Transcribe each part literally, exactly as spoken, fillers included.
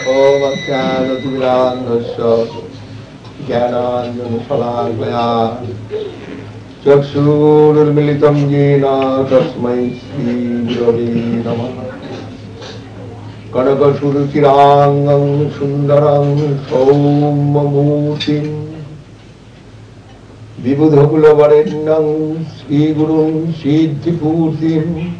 Om Ajnanatimirandhasya Jnananjana Chakshurmilitam Jena Tasmai Shri Gurave Namah Kanakasuruchirangam Sundaram Saumamurtim Vibhudhakulavarenyam Sri Gurum Siddhipurtim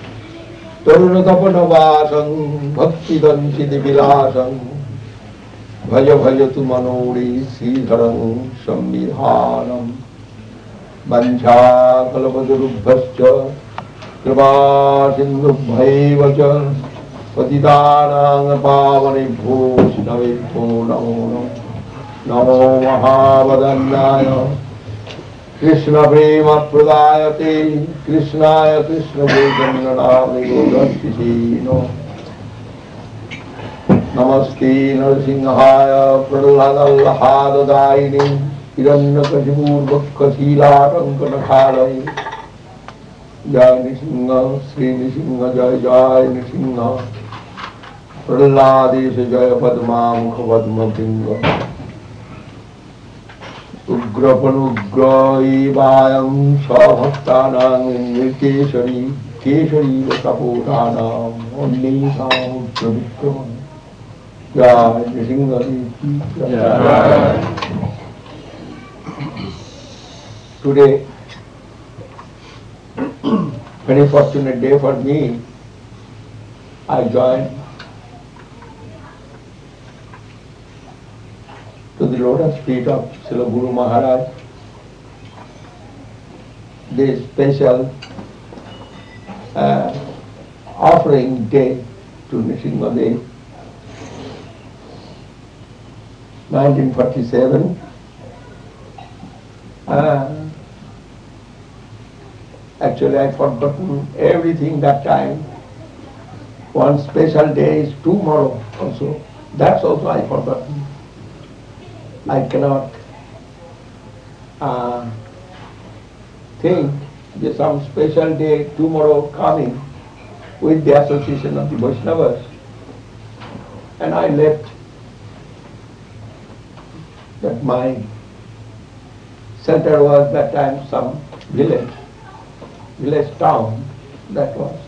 Tarunatapanavasam Bhaktidan Siddhivilasam Bhaja Bhajatu Manori Sridharam Samvidhanam Vancha Kalabhajarubhascha Kripa Sindhubhaivacha Patitanang Pavanebhyo Vaishnavebhyo Namo Namo Mahavadanyaya Krishna Prema Pradayate Krishnaya Krishna Chaitanya Gaurastisino Namaste Narasimhaya Prahladallaha Hiranyakashipur Bhakkasilatankanakhalai Jai Nrsimha Sri Nrsimha Jai Jai Nrsimha Prahladesha Jaya Padma Mukha Padma Pinga Ugrapanugra Evayam Sabhaktanam Nirkeshari Keshari Vasapodanam Onnekam Ugravikram Jai Nrsimha Jai. Today, very fortunate day for me, I joined to the lotus feet of Srila Guru Maharaj, this special uh, offering day to Nrsimhadev, nineteen forty-seven. Uh, actually, I forgotten everything that time. One special day is tomorrow also. That's also I forgotten. I cannot uh, think there's some special day tomorrow coming with the association of the Vaishnavas. And I left that my center was that time some village, village town that was.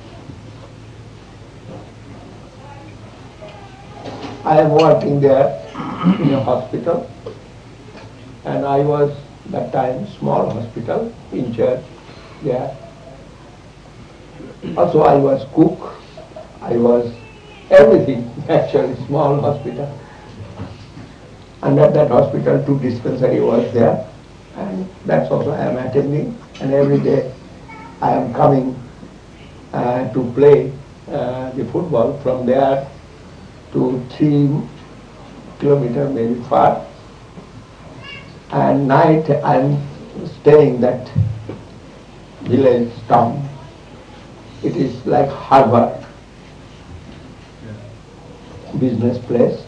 I am working there in a hospital, and I was that time small hospital in church there. Also I was cook, I was everything, actually small hospital. And at that hospital two dispensary was there, and that's also I am attending, and every day I am coming uh, to play uh, the football from there to three kilometers maybe far. And night I am staying that village town. It is like harbor, business place.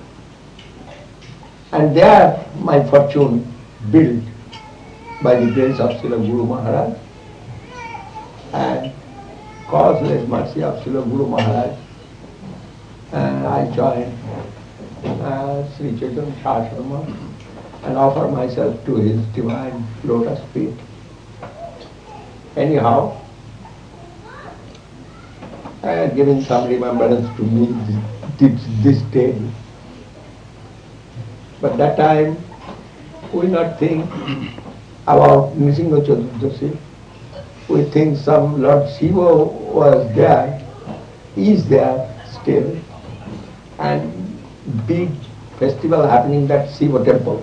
And there my fortune built by the grace of Srila Guru Maharaj and causeless mercy of Srila Guru Maharaj. And I joined uh, Sri Chaitanya Shashrama and offer myself to his divine lotus feet. Anyhow, uh, giving some remembrance to me this, this day. But that time, we not think about Nrsimha Chaturdashi. We think some Lord Shiva was there, is there still, and big festival happening in that Shiva temple.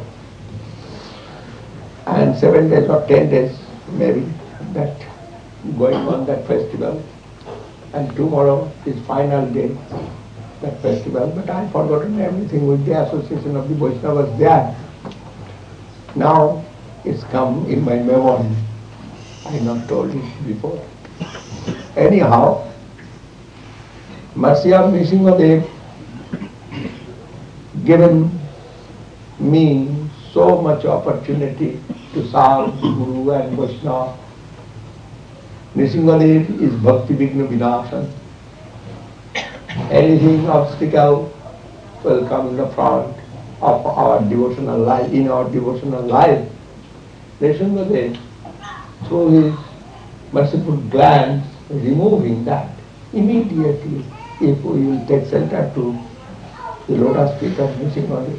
And seven days or ten days maybe that going on that festival. And tomorrow is final day, that festival. But I have forgotten everything with the association of the Vaishnavas there. Now it's come in my memory. I have not told it before. Anyhow, mercy of Nrsimhadev given me so much opportunity to serve Guru and Vaishnava. Nrsimhadev is Bhakti Vigna Vinasana. Anything obstacle will come in the front of our devotional life, in our devotional life. Nrsimhadev, through his merciful glance, removing that immediately, if we will take shelter to the lotus feet of Nrsimhadev.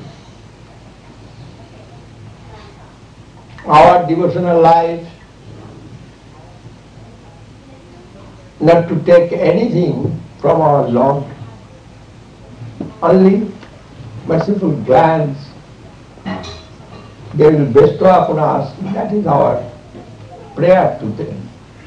Our devotional life, not to take anything from our Lord, only merciful glance they will bestow upon us. That is our prayer to them.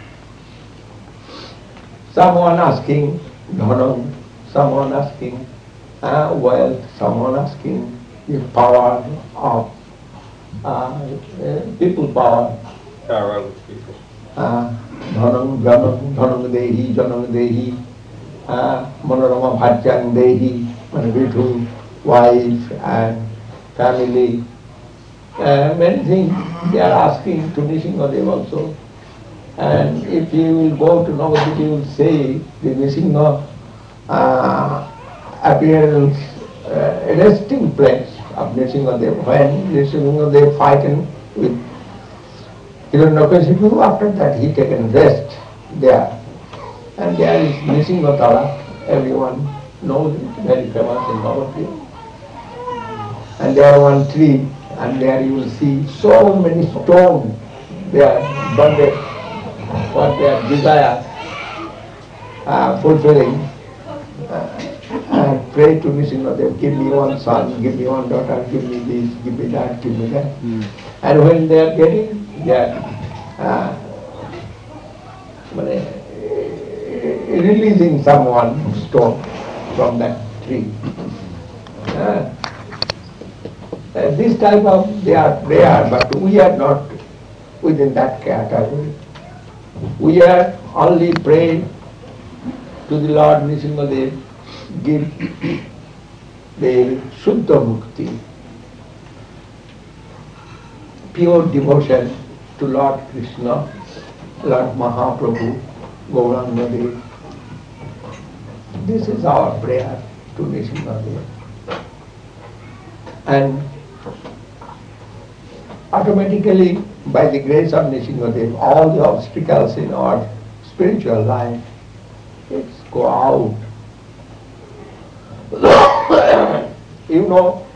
Someone asking dhanam, someone asking uh, wealth, someone asking the power of uh, uh, people power. Power with people. Uh, dhanam, janam, dhanam dehi, janam dehi, uh, manorama bhajyang dehi, and beautiful wife and family. Uh, many things they are asking to Nrsimhadev also. And if you will go to Navadvip, you will see the Nrsimha uh, appearance, uh, a resting place of Nrsimhadev. When Nrsimhadev fighting with Hiranyakashipu, after that he taken rest there. And there is Nrsimhatala, everyone knows it, very famous in Navadvip. And there one tree, and there you will see so many stones, they are bonded, what their desire uh, fulfilling. Uh, and pray to Nrsimhadev, give me one son, give me one daughter, give me this, give me that, give me that. Mm. And when they are getting, they are uh, releasing some one stone from that tree. Uh, Uh, this type of they are prayer, but we are not within that category. We are only praying to the Lord Nrsimhadev, give the Shuddha Mukti, pure devotion to Lord Krishna, Lord Mahaprabhu, Gauranga Dev. This is our prayer to Nrsimhadev. And automatically, by the grace of Nrsimhadev, all the obstacles in our spiritual life, it's go out. You know,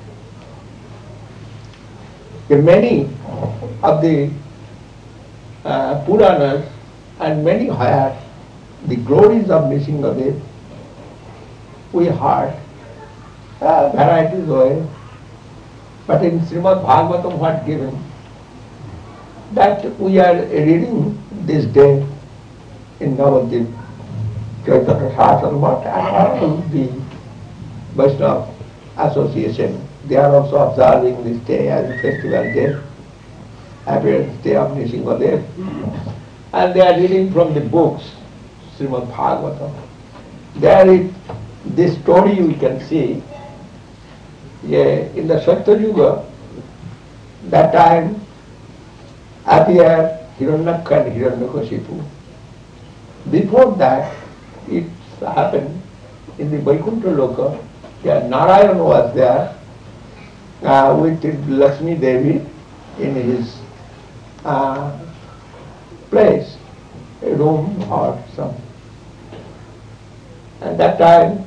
many of the uh, Puranas and many where the glories of Nrsimhadev, we heard uh, varieties of it. But in Srimad Bhagavatam, what given? That we are reading this day in Navadvip, Chaitanya Shastra and all the Vaishnava Association. They are also observing this day as a festival day, appearance day of Nrsimhadev. And they are reading from the books, Srimad Bhagavatam. There is this story we can see. Yeah, in the Satya Yuga, that time appeared Hiranyaka and Hiranyakashipu. Before that, it happened in the Vaikuntha Loka, yeah, Narayan was there uh, with Lakshmi Devi in his uh, place, a room or some. And that time,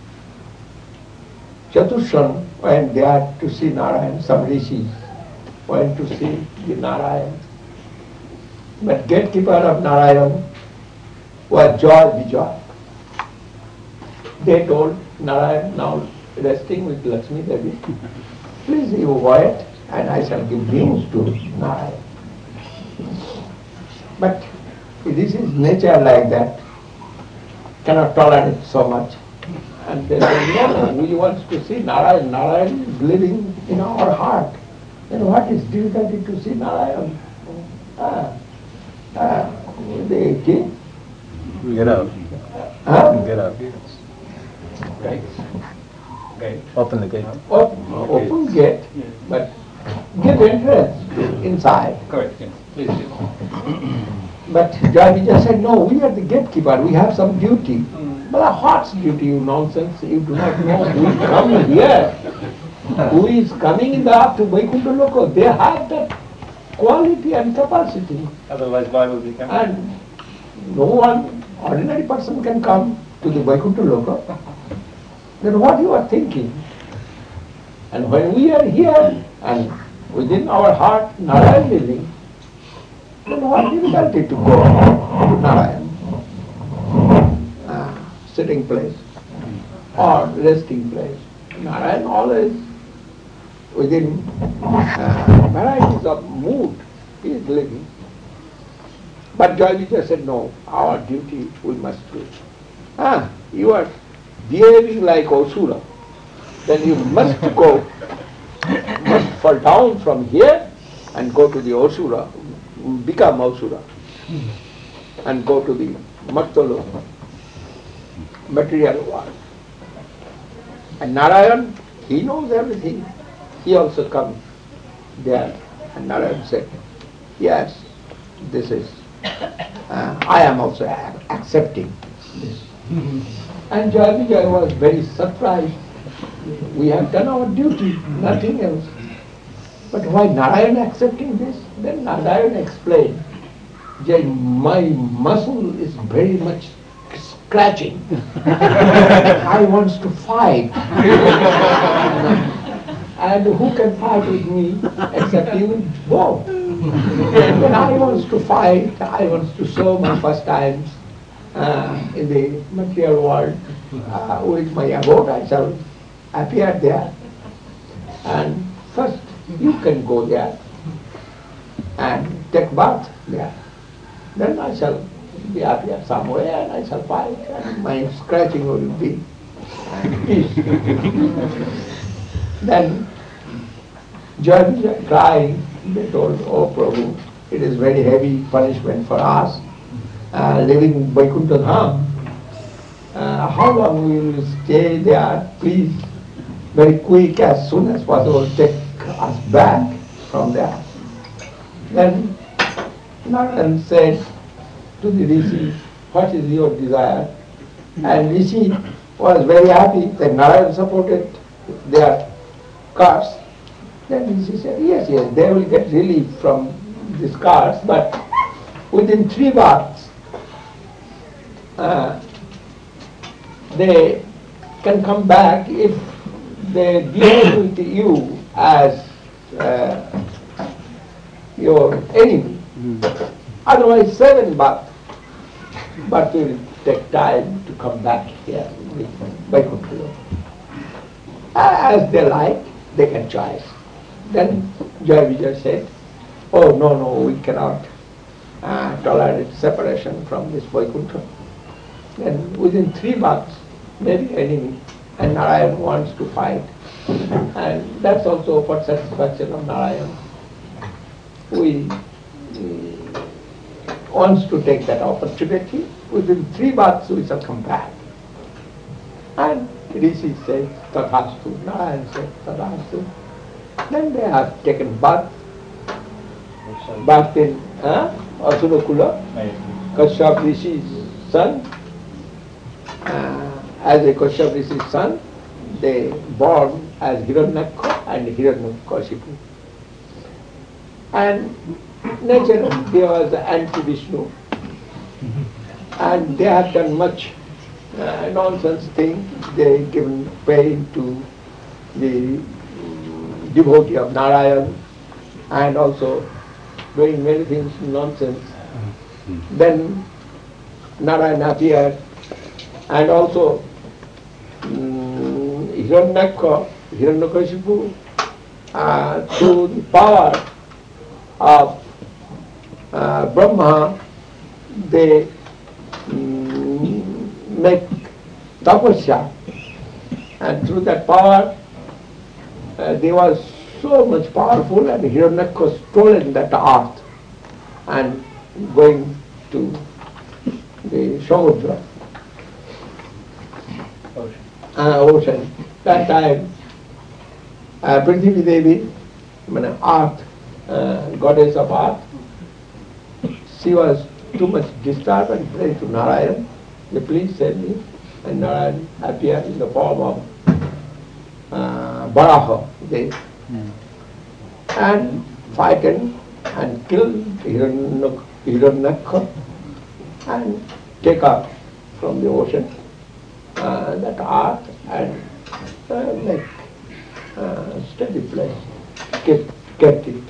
Chatushan went there to see Narayan, some rishis went to see the Narayan. But gatekeeper of Narayan was Joy Vijay. They told Narayan, now resting with Lakshmi Devi, please you wait and I shall give beans to Narayan. But this is nature like that, cannot tolerate so much. And they said, no, we want to see Narayan. Narayan is living in our heart. Then what is difficulty to see Narayan? Ah, ah, the king? Get out. Huh? Get out. Right. Gate. Open the gate. Open, open gate, but give entrance inside. Correct, yes. Please do. But Joy Vijay said, no, we are the gatekeeper, we have some duty. Mm. Well, what's duty, you nonsense? You do not know who is coming here. Who is coming in the up to Vaikuntha Loka? They have that quality and capacity. Otherwise, why would we come? And no one, ordinary person can come to the Vaikuntha Loka. Then what you are thinking? And when we are here and within our heart Narayan living, then what difficulty to go to Narayan? Uh, sitting place or resting place. Narayan always within uh, varieties of mood he is living. But Joy Vijay said, no, our duty we must do. Ah, you are behaving like Asura. Then you must go, must fall down from here and go to the Asura, become Asura, and go to the Mattalo, material world. And Narayan, he knows everything. He also comes there. And Narayan said, yes, this is, uh, I am also a- accepting this. And Joy Vijay was very surprised. We have done our duty, nothing else. But why Narayan accepting this? Then Narayan explained, Jai, my muscle is very much scratching. I want to fight. And who can fight with me except you both? When I want to fight, I want to show my first times uh, in the material world uh, with my abode. I shall appear there. And first you can go there and take bath there. Then I shall be appear somewhere and I shall fight and my scratching will be peace. Then Joy Vijay crying, they told, oh Prabhu, it is very heavy punishment for us, uh, living Vaikuntha Dham. Uh, how long we will stay there? Please, very quick, as soon as possible, take us back from there. Then Narayan said to the Rishi, what is your desire? And Rishi was very happy that Narayan supported their cause. Then Rishi said, yes, yes, they will get relief from this curse, but within three baths, uh, they can come back if they behave with you as uh, your enemy. Mm. Otherwise, seven baths, but will take time to come back here with Vaikuntha. As they like, they can choose. Then Joy Vijay said, oh no, no, we cannot uh, tolerate separation from this Vaikuntha. Then within three months, maybe enemy, and Narayan wants to fight. And that's also for satisfaction of Narayan. We uh, wants to take that opportunity. Within three months we shall come back. And Rishi said, Tathastu. Narayan said, Tathastu. Then they have taken bath, bath in uh, Asurukula, Kashyap Rishi's son. Uh, as a Kashyap Rishi's son, they born as Hiranyaka and Hiranyakashipu. And naturally there was anti-Vishnu. And they have done much uh, nonsense thing. They given pain to the devotee of Narayan and also doing many things nonsense. Then Narayan appeared and also um, Hiranyaka, Hiranyakashipu, uh, through the power of uh, Brahma, they um, make tapasya, and through that power uh, they was so much powerful, and Hiranyaka stolen that earth and going to the Samudra, Ocean. Uh, ocean. That time uh, Prithvi Devi, I mean, earth, uh, goddess of earth, she was too much disturbed and prayed to Narayan, they please send me and Narayan appear in the form of uh, Varaha, they, Mm. and fighting and kill Hiranyak- Hiranyakha and take up from the ocean uh, that ark and uh, make uh, steady place, kept, kept it.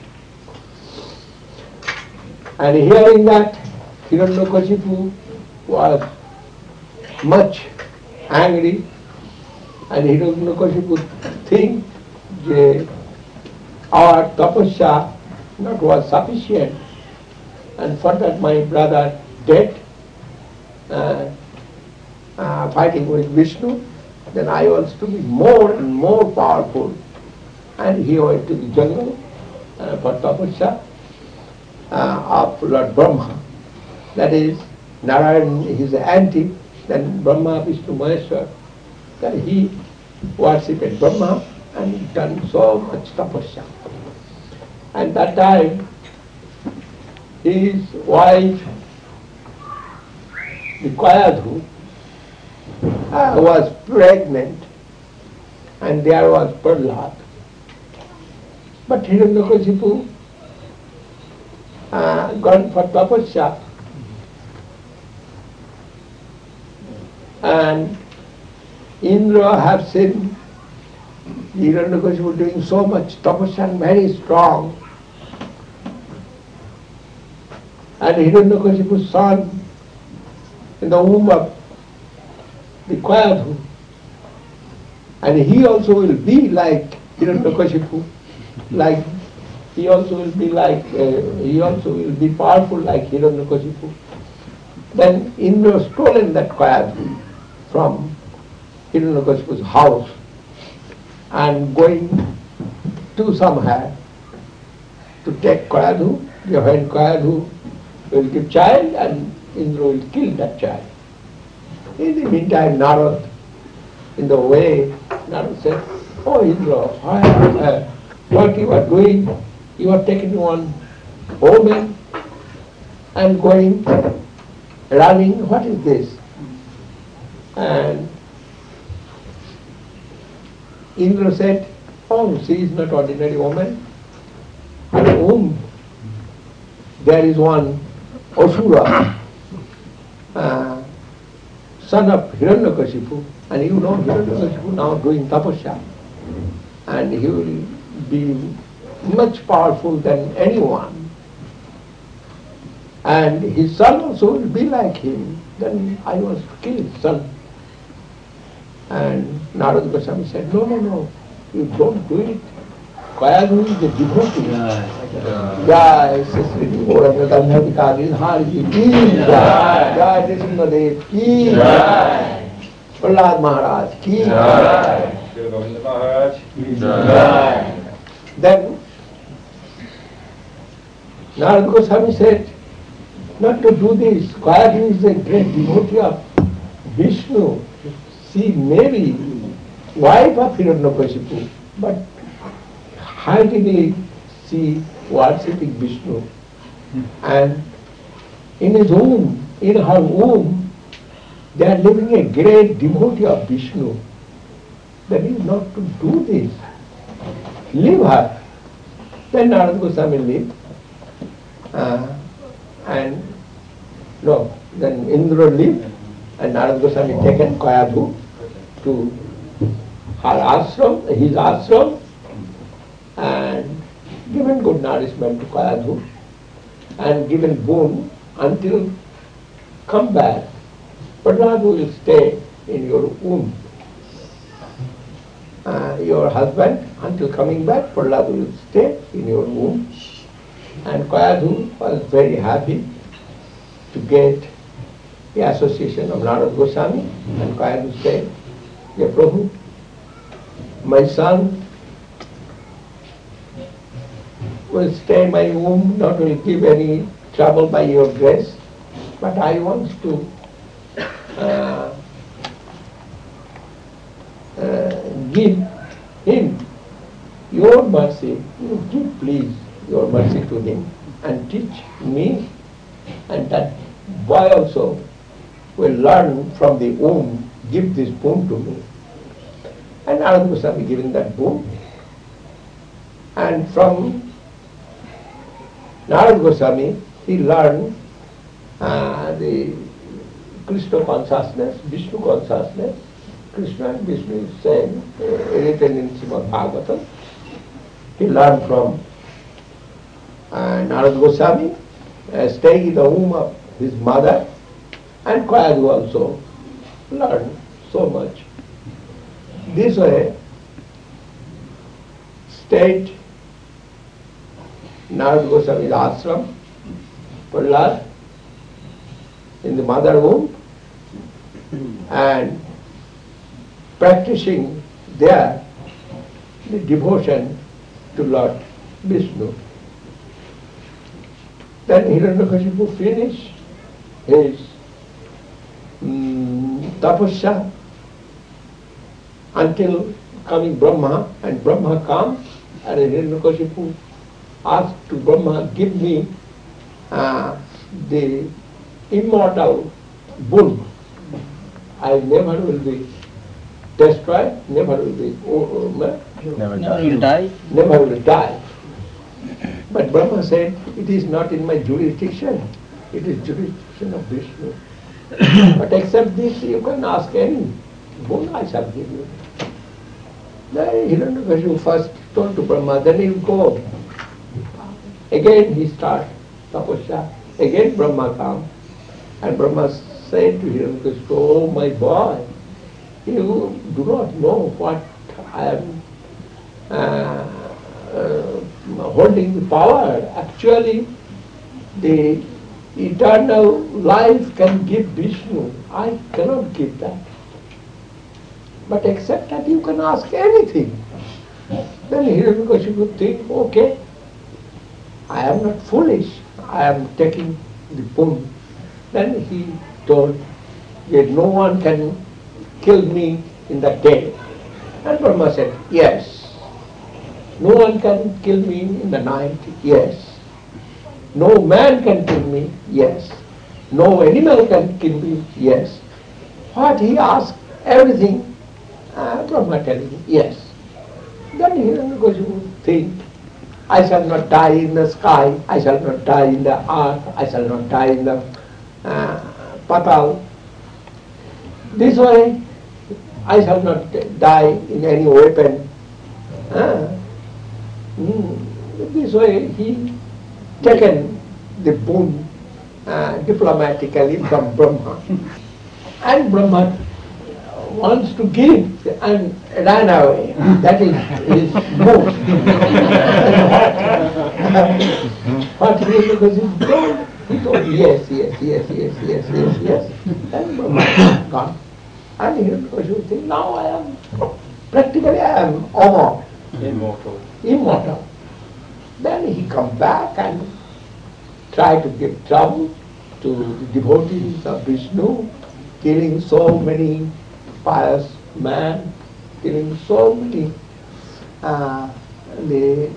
And hearing that, Hiranyakashipu was much angry, and Hiranyakashipu think that our tapasya not was sufficient, and for that my brother dead, uh, uh, fighting with Vishnu, then I was to be more and more powerful. And he went to the jungle uh, for tapasya uh, of Lord Brahma. That is, Narayan, his auntie, then Brahma, Vishnu, Maheshwar, that he worshipped Brahma and done so much tapasya. And that time, his wife, the Kayadhu, uh, was pregnant, and there was Prahlad. But Hiranyakashipu uh, gone for tapasya, and Indra have seen Hiranyakashipu doing so much tapasya and very strong. And Hiranyakashipu's son in the womb of the Kayadhu, and he also will be like Hiranyakashipu, like he also will be like uh, he also will be powerful like Hiranyakashipu. Then Indra stolen that Kayadhu from Hiranyakashipu's house and going to somewhere to take Kayadhu. When Kayadhu will give child, and Indra will kill that child. In the meantime, Narad, in the way, Narad said, "Oh Indra, why, uh, what you are doing? You are taking one woman and going, running. What is this?" And Indra said, "Oh, she is not ordinary woman. At whom there is one Asura, uh, son of Hiranyakashipu, and you know Hiranyakashipu now doing tapasya, and he will be much powerful than anyone, and his son also will be like him. Then I was to kill his son." And Narada Goswami said, "No, no, no, you don't do it. Kayadhu is a devotee." Jai Sri Gauranga Gandharvika Girdhar Ji ki Jai, Jai Nrsimhadev ki Jai, Prahlad Maharaj ki Jai. Srila Govinda Maharaj. Jai. Then Narada Goswami said, not to do this. Kayadhu is a great devotee of Vishnu. She may be wife of Hiranyakashipu, but hidingly she worshipping Vishnu. And in his womb, in her womb, they are living a great devotee of Vishnu. That is not to do this. Leave her. Then Narada Goswami lived. Uh, and no, then Indra lived, and Narada Goswami taken Kayadhu to her ashram, his ashram, and given good nourishment to Kayadhu, and given boon until come back, Prahlad will stay in your womb. Uh, your husband, until coming back, Prahlad will stay in your womb. And Kayadhu was very happy to get the association of Narada Goswami, and Kayadhu said, "Yeah, Prabhu, my son will stay in my womb, not will give any trouble by your grace, but I want to uh, uh, give him your mercy. You give, please, your mercy to him and teach me, and that boy also will learn from the womb give this boon to me. And Narada Goswami giving that boon. And from Narada Goswami, he learned uh, the Krishna consciousness, Vishnu consciousness. Krishna and Vishnu is same, uh, written in Srimad Bhagavatam. He learned from uh, Narada Goswami, uh, staying in the womb of his mother, and Kayadu also learned so much. This way, stayed Narada Goswami's ashram, Prahlad, in the mother womb, and practicing there the devotion to Lord Vishnu. Then Hiranyakashipu finished his um, tapasya until coming Brahma, and Brahma comes, and Hiranyakashipu asked to Brahma, give me uh, the immortal boon. I never will be destroyed, never will be oh, oh, Never will die. never will die. But Brahma said, it is not in my jurisdiction, it is jurisdiction of Vishnu. But except this, you can ask any boon, I shall give you. Then Hiranyakashipu first told to Brahma, then he go. Again he starts tapasya. Again Brahma comes. And Brahma said to Hiranyakashipu, oh my boy, you do not know what I am uh, uh, holding the power. Actually, the eternal life can give Vishnu. I cannot give that. But except that you can ask anything. Then Hiranyakashipu think, okay, I am not foolish. I am taking the boon. Then he told that no one can kill me in that day. And Brahma said, yes. No one can kill me in the night, yes. No man can kill me, yes. No animal can kill me, yes. What he asked, everything, uh, Brahma telling, yes. Then Hiranyakashipu think, I shall not die in the sky, I shall not die in the earth, I shall not die in the uh, patal. This way, I shall not die in any weapon. Uh, mm, this way, he taken the boon uh, diplomatically from Brahma. And Brahma wants to give and ran away. That is his move. What he did, because he told, he told yes, yes, yes, yes, yes, yes, yes. And Brahma gone. And Hiranyakashipu think, now I am, practically I am Amar, Immortal. immortal. Then he come back and try to give trouble to the devotees of Vishnu, killing so many pious men, killing so many uh, the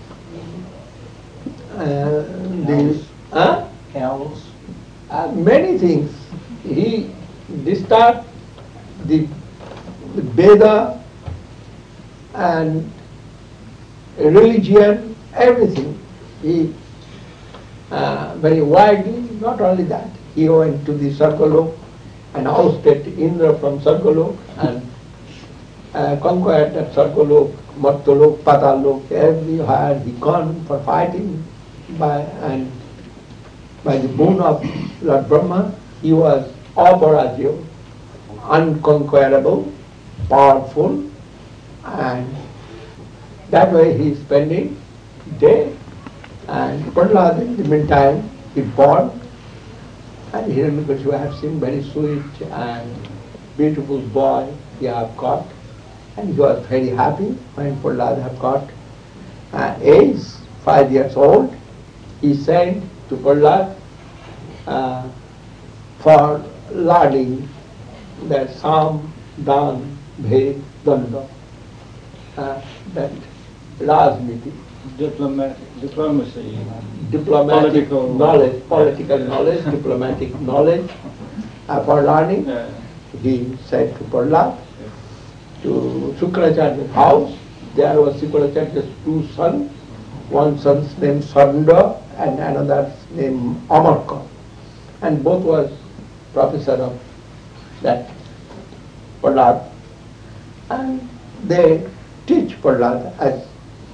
uh, the uh, Cows. uh, many things. He disturbed the, the Veda and religion, everything. He uh, very widely, not only that, he went to the Sargalok and ousted Indra from Sargalok and uh, conquered that Sargalok, Martolok, Patalok, everywhere he gone for fighting by and by the boon of Lord Brahma, he was aparajyo, unconquerable, powerful, and that way he is spending day. And Prahlad in the meantime he born, and Hiranyakashipu I have seen very sweet and beautiful boy he have got, and he was very happy when Prahlad have got uh, age, five years old. He sent to Prahlad uh, for learning the Sam, Dan, Bhed, Danda, uh, that Rajniti. Diplomatic, diplomacy. Diplomatic Political- knowledge, political knowledge, diplomatic knowledge uh, for learning. Yeah. he said to Prahlad, to Shukracharya's house. There was Shukracharya's two sons, one son's name Saranda and another's name Amarka, and both was professor of that Prahlad, and they teach Prahlad as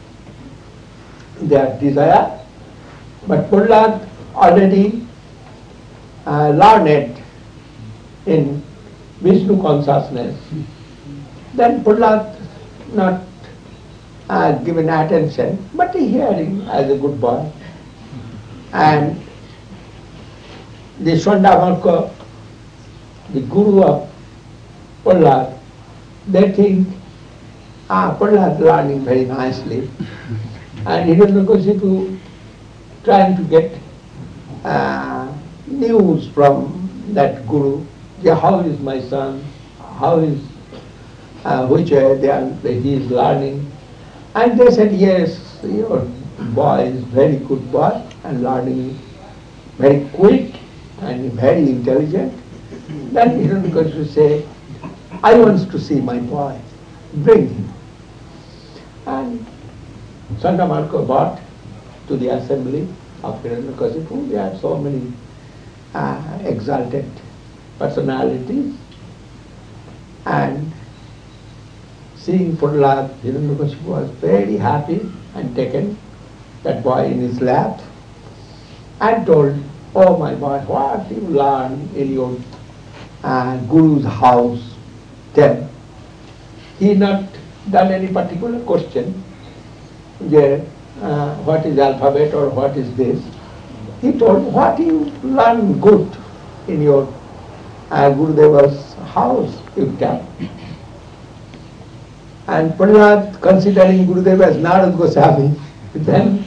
their desire, but Prahlad already uh, learned in Vishnu consciousness. Then Prahlad not uh, given attention, but he hearing as a good boy. And the Swandamarka, the guru of Prahlad, they think, ah, Prahlad learning very nicely. And Hiranyakashipu trying to get uh, news from that guru, yeah, how is my son, how is, uh, which uh, they are, he is learning. And they said, yes, your boy is very good boy and learning very quick and very intelligent. Then Hiranyakashipu say, I want to see my boy, bring him. And Chandamarka brought to the assembly of Hiranyakashipu. There are so many uh, exalted personalities, and seeing Prahlad, Hiranyakashipu was very happy and taken that boy in his lap and told, oh my boy, what you learn in your uh, guru's house? Then he not done any particular question, yeah, uh, what is alphabet or what is this. He told, what you learn good in your uh, Gurudeva's house, you tell. And Prahlad, considering Gurudeva as Narad Goswami, then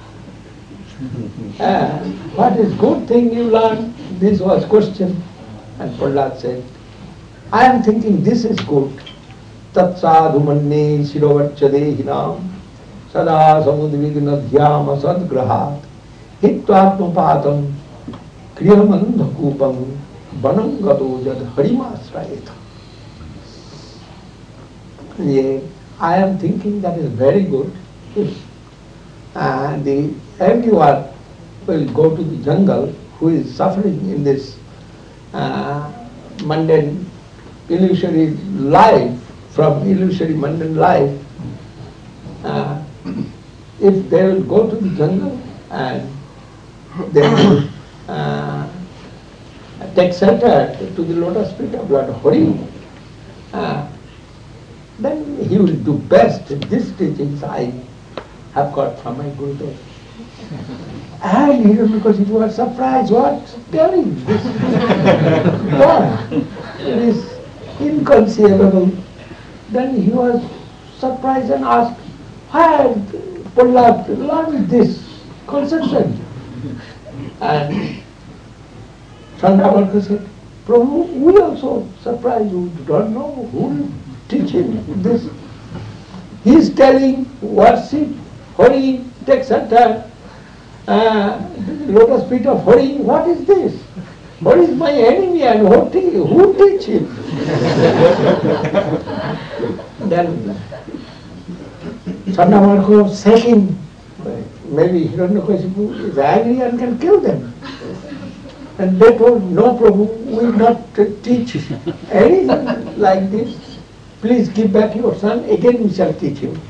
uh, what is good thing you learn? This was question. And Prahlad said, I am thinking this is good. Tat sadhu manne shirovarchadehinam sada samudvignadhyam sadgrahat hitvatmapatam kriyamandhakupam vanangato jad harimasrayeta. Yeah, I am thinking that is very good. If uh, the everyone will go to the jungle who is suffering in this uh, mundane, illusory life, from illusory mundane life, uh, if they will go to the jungle and they will uh, take shelter to the lotus feet of Lord Hari, uh, then he will do best. These teachings I have got from my Gurudev. And he, because he was surprised, what? Telling this boy, it is inconceivable. Then he was surprised and asked, why Prahlad learned this conception? And Chandamarka said, Prabhu, we also surprised, we don't know who will teach him this. He is telling, worship Hari, take shelter, uh, lotus feet of Hari. What is this? Hari is my enemy, and who, te who teach him? Then Chandamarka second, maybe Hiranyakashipu is angry and can kill them. And they told, no Prabhu, we will not teach anything like this. Please give back your son, again we shall teach him.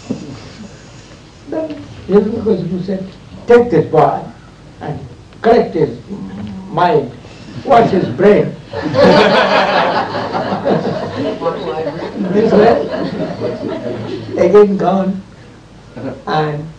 Then Hiranyakashipu said, take this boy and correct his mind, wash his brain. This way, again gone, and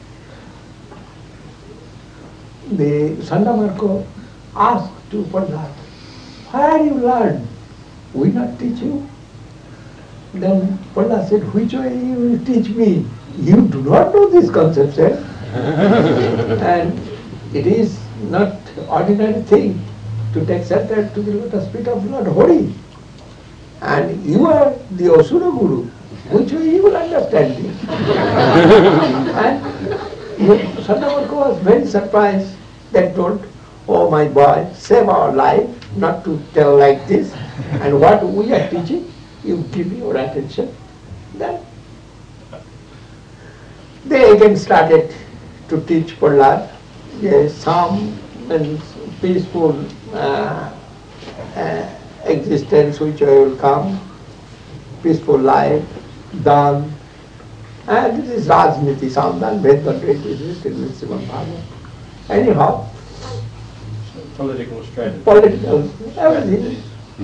the Chandamarka asked to Prahlad, where you learn? We not teach you? Then Prahlad said, which way you will teach me? You do not know this concept, eh? And it is not ordinary thing to take shelter to the lotus feet of Lord Hari. And you are the Asura Guru. Which way you will understand this? And Chandamarka was very surprised. They told, oh my boy, save our life. not to tell like this, and what we are teaching, you give your attention. Then they again started to teach Prahlad a psalm and peaceful uh, uh, existence which will come, peaceful life, done. And this is Rajniti, Samdan, Vedanta, it is written in Srimad Bhagavatam. Anyhow, Political strategy. political, everything.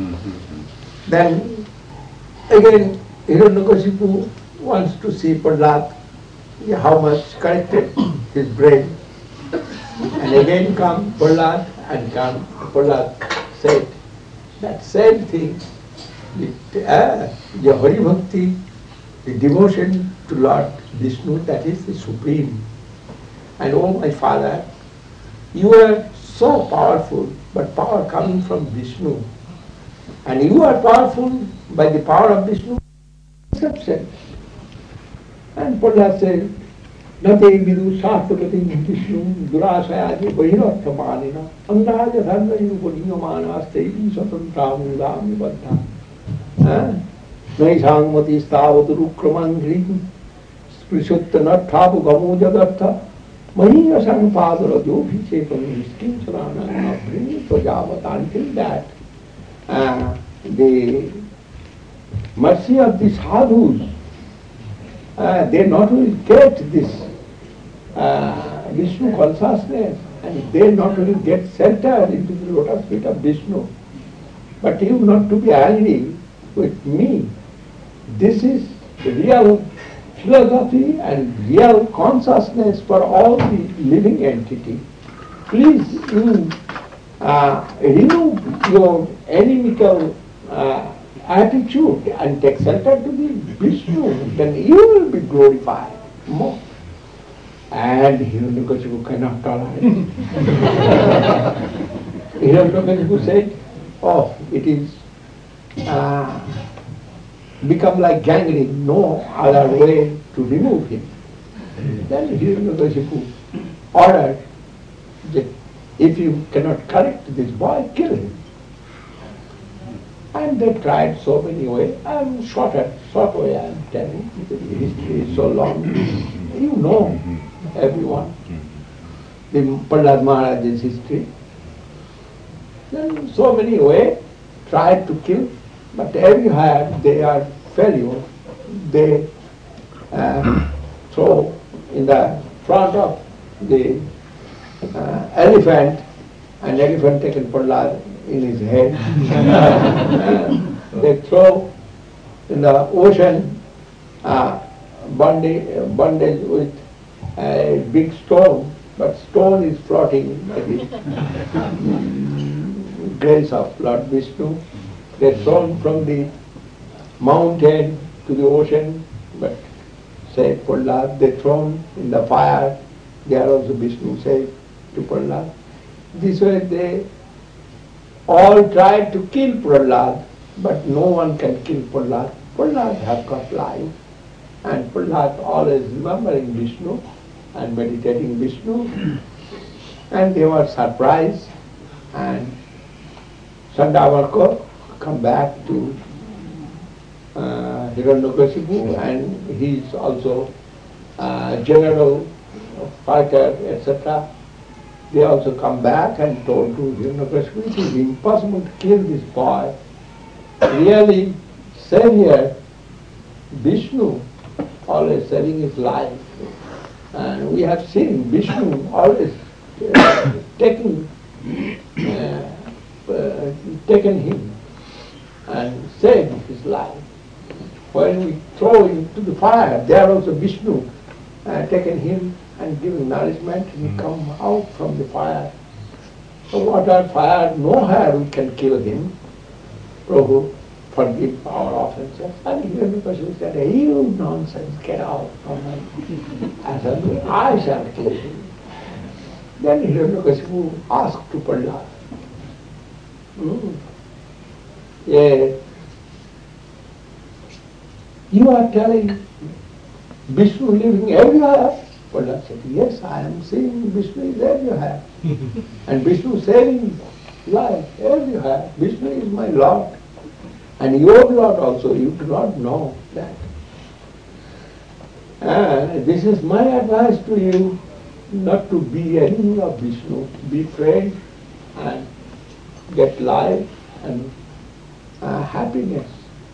Then again, Hiranyakashipu wants to see Prahlad, how much corrected his brain. And again come Prahlad and come Prahlad said that same thing, the, uh, the Hari Bhakti, the devotion to Lord Vishnu, that is the supreme. And oh my father, you are so powerful, but power coming from Vishnu. And you are powerful by the power of Vishnu, exception. And Prahlad said, Nate vidu shastapati Vishnu durasayadi bahirartha manina andaja dharma yupaniya manaste satantam udami baddha. Nai sangmati stavatu rukramangri sprisutta narthapu gamo jagatha mahiya sangpadara jobhi chepami skinchana nabhrini tojavat. Until that, uh, the mercy of the sadhus, uh, they not only get this uh, Vishnu consciousness, and they not only get shelter into the lotus feet of Vishnu, but you not to be angry with me. This is the real philosophy and real consciousness for all the living entity. Please you uh, remove your inimical uh, attitude and take shelter to the Vishnu, then you will be glorified more. And Hiranyakashipu cannot tolerate. Hiranyakashipu said, oh, it is uh, become like gangrene, no other way to remove him. Then Hiranyakashipu ordered that if you cannot correct this boy, kill him. And they tried so many ways. I am shorter, short way I am telling, because the history is so long. You know, everyone, the Prahlad Maharaj's history. Then so many ways tried to kill, but everywhere they are failure. They uh, throw in the front of the uh, elephant, and elephant taken Prahlad in his head. uh, they throw in the ocean uh, bondage, bondage with a big stone, but stone is floating by the grace of Lord Vishnu. They thrown from the mountain to the ocean, but say Prahlad, they thrown in the fire. There also Vishnu said to Prahlad. This way they all tried to kill Prahlad, but no one can kill Prahlad. Prahlad has got life, and Prahlad always remembering Vishnu and meditating Vishnu. And they were surprised, and Sandavarkar come back to uh, Hiranyakashipu, and he is also uh, general fighter, et cetera. They also come back and told to Hiranyakashipu, it is impossible to kill this boy. Really, Savior Vishnu always saving his life. And we have seen Vishnu always uh, taking, uh, uh, taken him and saved his life. When we throw him to the fire, there also Vishnu uh, taken him and given nourishment, and he come out from the fire. So water, fire, nowhere we can kill him. Prabhu, forgive our offenses. And Hiranyakashipu said, hey, you nonsense, get out from me. I said, I shall kill him. Then Hiranyakashipu asked to Prahlad, mm, yeah, you are telling Vishnu living everywhere? Prahlad said, yes, I am seeing Vishnu is everywhere. And Vishnu saving life everywhere. Vishnu is my Lord. And your Lord also, you do not know that. And this is my advice to you, not to be enemy of Vishnu. Be friend and get life and uh, happiness.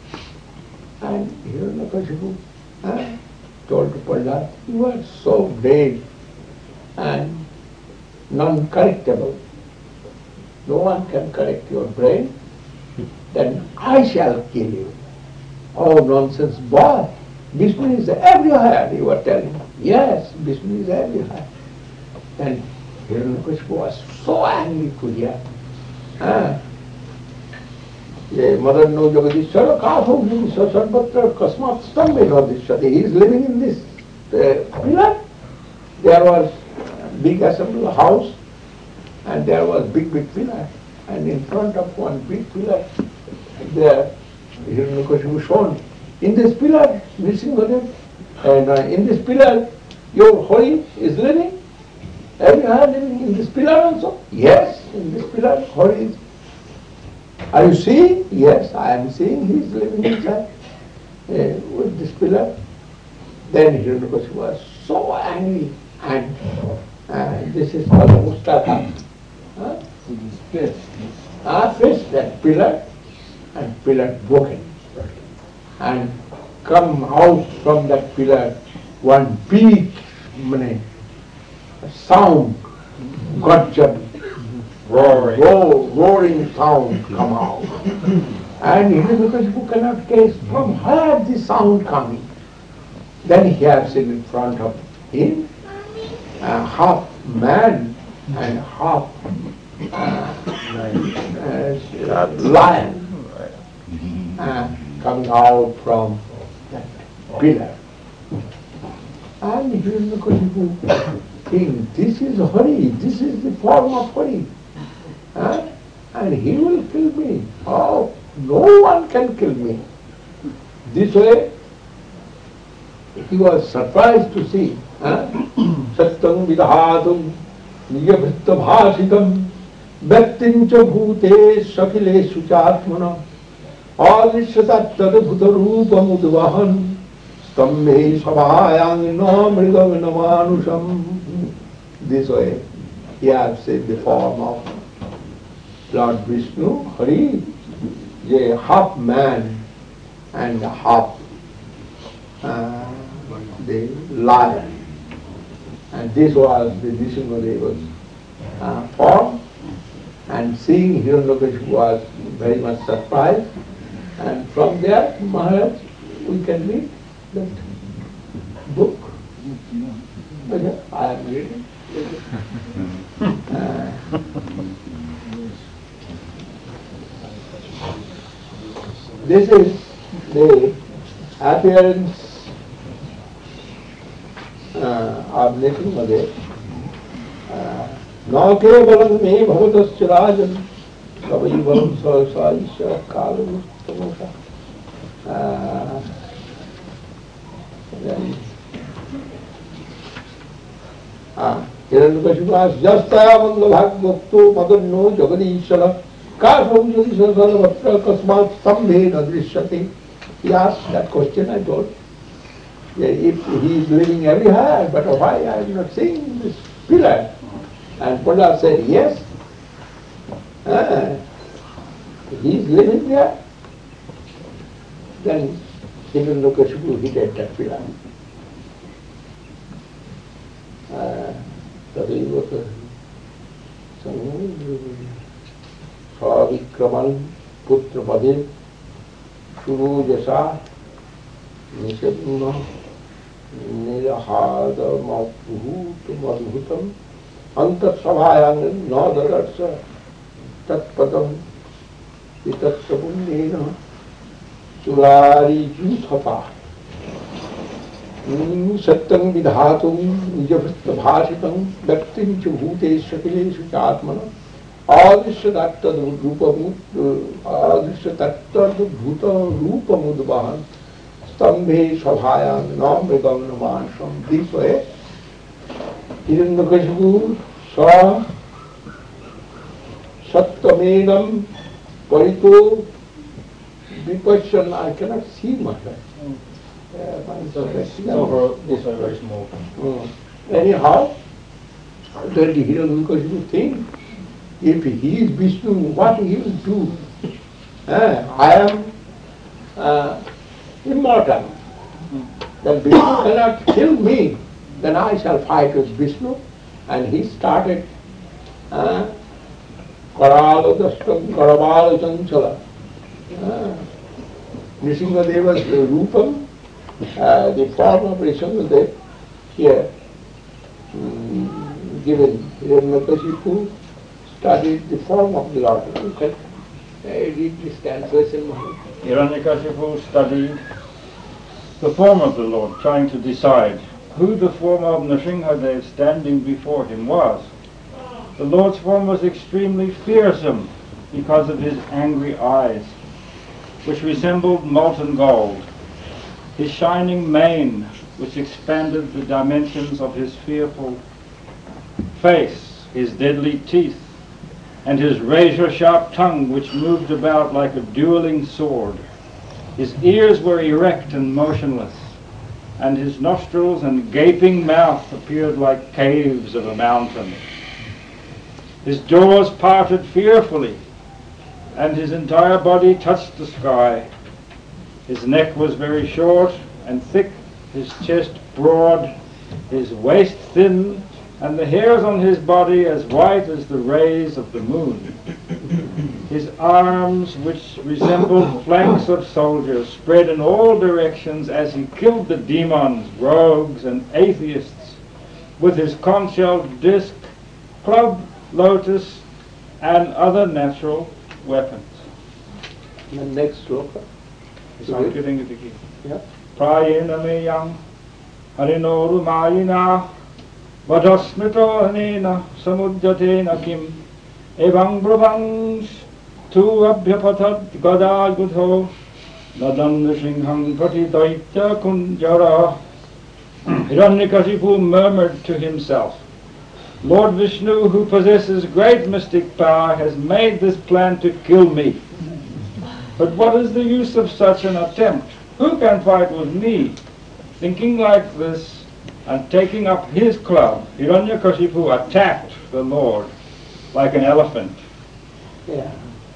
And Hiranyakashipu uh, told to Prahlad, you are so brave and non-correctable. No one can correct your brain. Then I shall kill you. Oh, nonsense, boy. Vishnu is everywhere, you are telling. Yes, Vishnu is everywhere. And Hiranyakashipu was so angry to hear. Ah. Ye Madanno Jagadishwara Katho Viswa Sarvatra Kasmat Stambhe Nadishyate. He is living in this uh, pillar. There was a big assembly house and there was big, big pillar. And in front of one big pillar, there Hiranyakashipu shown. In this pillar, Nrsimhadev, and uh, in this pillar, your Hari is living. Everywhere living in this pillar also? Yes, in this pillar, Hari is. Are you seeing? Yes, I am seeing he is living inside uh, with this pillar. Then Hiranyakashipu was so angry, and uh, this is called Mustaka. Huh? Fist. Ah, fist that pillar, and pillar broken. And come out from that pillar one big mane, sound, gurjan, Roaring. ro- roaring sound come out. And Hiranyakashipu cannot guess from where the sound coming. Then he has seen in front of him a half man and half uh, uh, lion. Uh, coming out from that pillar. And Hiranyakashipu think, this is Hari, this is the form of Hari. Huh? And he will kill me. Oh, no one can kill me. This way, he was surprised to see. Satyam vidhatum niyavritta bhashitam vyaktincha bhute shakileshu chatmana Adrishyata tadabhuta rupam udvahan stambhe sabhayang na mridam namanusham. This way, he has said the form of Lord Vishnu, Hari, a half man and half uh, the lion. And this was the Nrsimhadeva's uh, form. And seeing Hiranyakashipu was very much surprised. And from there, Maharaj, we can read that book. Okay, I am reading. Uh, this is the appearance uh, of Nrsimhadev. न केवलं मे भवतश्च राजन् कवैवलं सहसायिष कालमुत्तमोषा. Hiranyakashipu asks, Jastaya Mangabhagvakto Madanno Jagadishara Karvam Jadisara Kasmat Stambhe Nadrishyate. He asked that question, I told. If he is living everywhere, but why I am not seeing this pillar? And Prahlad said, yes, ah, he is living there. Then Hiranyakashipu hit at that pillar. Tadaiva Savikraman Putra Pade Shurujasa Nishabuna Nilahada Mapuhutam Madhutam Antat Sabhayang Nadaratsa Tatpadam Itatsabundena Surari Juthata Satyam Vidhatum Nijavritta Bhashitam Daktim Chubhute Shakileshu Chatmana Adrisya Tattva Rupa Adrisya Tattva Bhuta Rupa Mudvahan Stambhe Sabhayang Namrigam Namansham. This way Hiranyakashipu saw Sattamenam Parito Vipasyan. I cannot see much. Uh, my So it's perspective- over, also very small. Uh, Anyhow, that Hiranyakashipu think, if he is Vishnu, what he will do? Uh, I am uh, immortal. Then Vishnu cannot kill me. Then I shall fight with Vishnu. And he started uh, Karala Dastam Karavala Chanchala. Uh, Nrsimhadeva's Rupam, uh, the form of Nrsimhadev here um, given. Hiranyakashipu studied the form of the Lord. You can uh, read this translation. Hiranyakashipu studied the form of the Lord, trying to decide who the form of Nrsimhadev standing before him was. The Lord's form was extremely fearsome because of his angry eyes, which resembled molten gold, his shining mane, which expanded the dimensions of his fearful face, his deadly teeth, and his razor-sharp tongue, which moved about like a dueling sword. His ears were erect and motionless, and his nostrils and gaping mouth appeared like caves of a mountain. His jaws parted fearfully, and his entire body touched the sky. His neck was very short and thick, his chest broad, his waist thin, and the hairs on his body as white as the rays of the moon. His arms, which resembled flanks of soldiers, spread in all directions as he killed the demons, rogues, and atheists with his conch-shelled disc, club, lotus, and other natural weapons. The next sloka. Sankirtingitiki. Yeah. Prayena meyang harinoru mayina vadasmito hanena samudjatena kim evang brabang tu abhyapatat gada gudho nadam nrsingham prati daitya kunjara. Hiranyakashipu murmured to himself, Lord Vishnu, who possesses great mystic power, has made this plan to kill me. But what is the use of such an attempt? Who can fight with me? Thinking like this, and taking up his club, Hiranyakashipu attacked the Lord like an elephant. Yeah.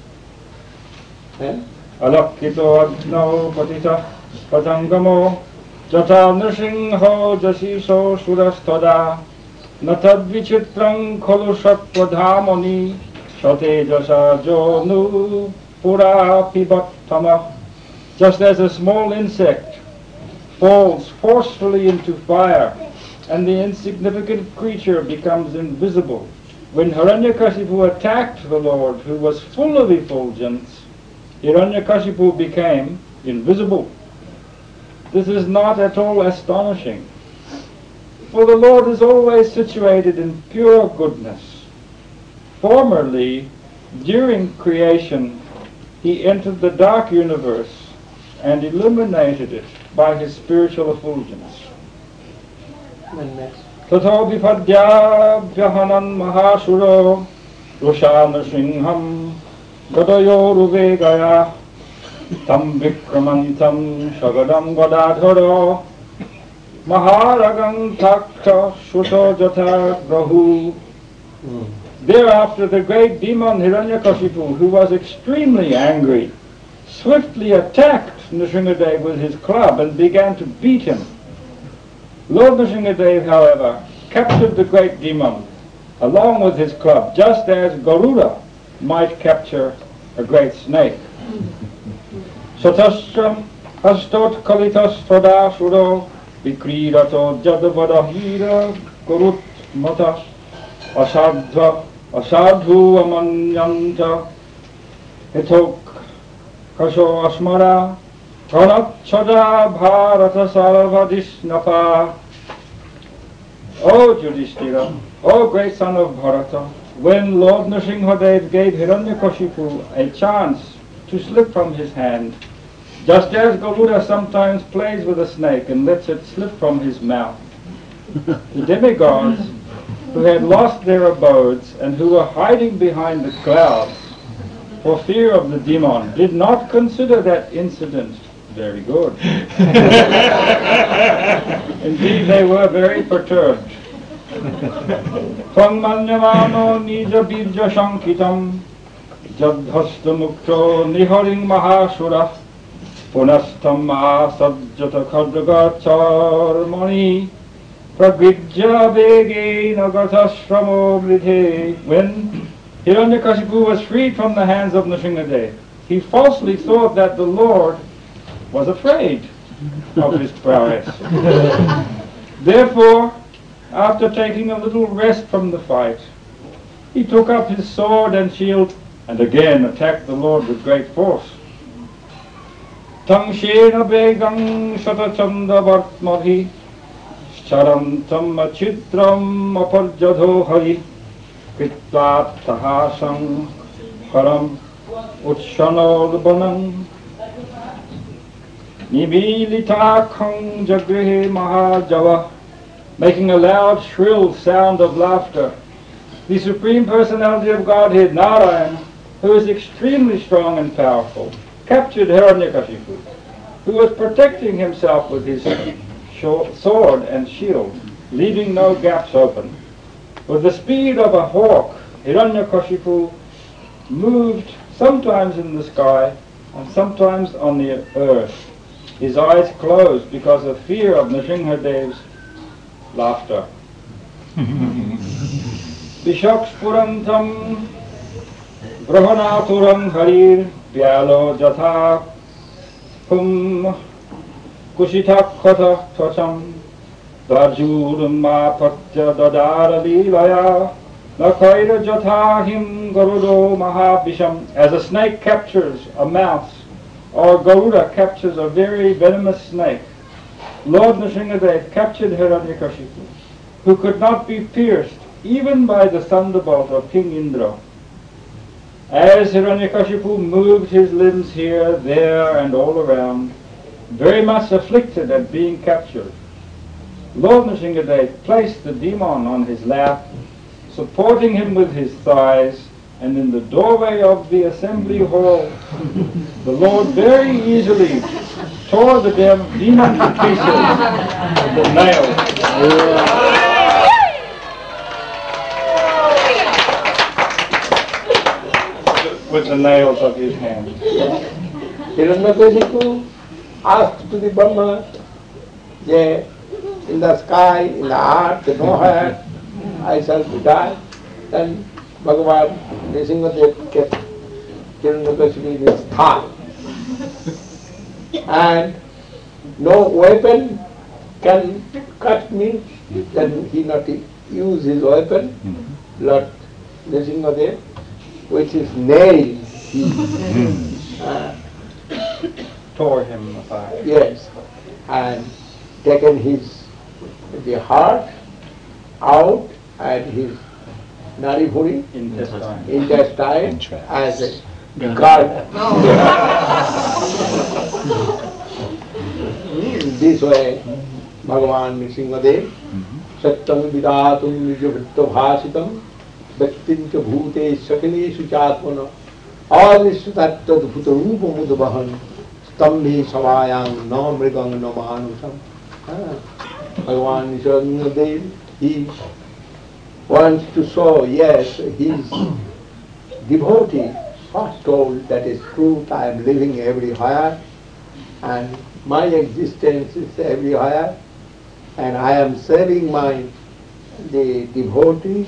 And Alakito agno patita patangamo jata nrsimho jasiso surastada natad vichitrang kholu satpradhamani shate jasa jonu pura pibattama. Just as a small insect falls forcefully into fire and the insignificant creature becomes invisible, when Hiranyakashipu attacked the Lord, who was full of effulgence, Hiranyakashipu became invisible. This is not at all astonishing, for the Lord is always situated in pure goodness. Formerly, during creation, he entered the dark universe and illuminated it by his spiritual effulgence. then next. Tato vipadya vyahanan mahasuro rusha nrsingham gadayo ruvegaya tam vikramantam shagadam gadadharo maharagang takta shuto jata grahu. Thereafter the great demon Hiranyakashipu, who was extremely angry, swiftly attacked Nrsimhadev with his club and began to beat him. Lord Nrsimhadev, however, captured the great demon along with his club, just as Garuda might capture a great snake. Satastram hastot kalitas toda suro vikrirato jadavadahira gurut matas asadva asadhu amanyanta hitok kasho asmara pranachada bharata sarvadishnapa. O Yudhishthira, O great son of Bharata, when Lord Nrsimhadev gave Hiranyakashipu a chance to slip from his hand, just as Garuda sometimes plays with a snake and lets it slip from his mouth, the demigods who had lost their abodes and who were hiding behind the clouds for fear of the demon, did not consider that incident very good. Indeed, they were very perturbed. Tvang manyamano nija birja shankitam jadhasta mukto niharing mahasura punastam asajjata khadraga charmani pragrijya vege nagasashramo vridhe. When Hiranyakashipu was freed from the hands of Nrsimhadev, he falsely thought that the Lord was afraid of his prowess. Therefore, after taking a little rest from the fight, he took up his sword and shield and again attacked the Lord with great force. Tang shena begang shatachanda vartmadhi charantam achitram aparjadho hari Kritva tahasam haram utshanolbanam nibilitakang jagrihe mahajava, making a loud shrill sound of laughter. The Supreme Personality of Godhead, Narayan, who is extremely strong and powerful, captured Hiranyakashipu, who was protecting himself with his sword and shield, leaving no gaps open. With the speed of a hawk, Hiranyakashipu moved sometimes in the sky and sometimes on the earth, his eyes closed because of fear of Nrsimhadev's laughter. Vishakshpurantam Brahmanaturam Harir Vyalo Jatha Hum Kushitakata Tvacham Vajuram Patya Dadara Lilaya Nakaira Jatahim Garudo Mahabisham. As a snake captures a mouse, or Garuda captures a very venomous snake, Lord Nrsimhadev captured Hiranyakashipu, who could not be pierced even by the thunderbolt of King Indra. As Hiranyakashipu moved his limbs here, there, and all around, very much afflicted at being captured, Lord Nrsimhadev placed the demon on his lap, supporting him with his thighs, and in the doorway of the assembly hall, the Lord very easily tore the dem- demon to pieces with the nails. With the nails of his hand. Hiranyakashipu asked to the Brahma, yeah, in the sky, in the earth, nowhere, I shall die. Then Bhagavan Nrsimhadev kept Hiranyakashipu in his thigh. And no weapon can cut me, then he not use his weapon, Lord Nrsimhadev, which is nails, he uh, tore him apart. Yes, and taken his the heart out and his naribhuri, Intestine. intestine as a guard. This way, Bhagavan Nrsimhadev, Satyam Vidatum Nijavritta Bhasitam Bhaktincha Bhute Sakileshu Chatmana Avishtattad Bhuta Rupa Mudavahan Stambhi Samayam No Mrigang No Manusam. Bhagavan Nrsimhadev, he wants to show, yes, his devotee first told that is truth, I am living everywhere and my existence is everywhere and I am serving my the devotee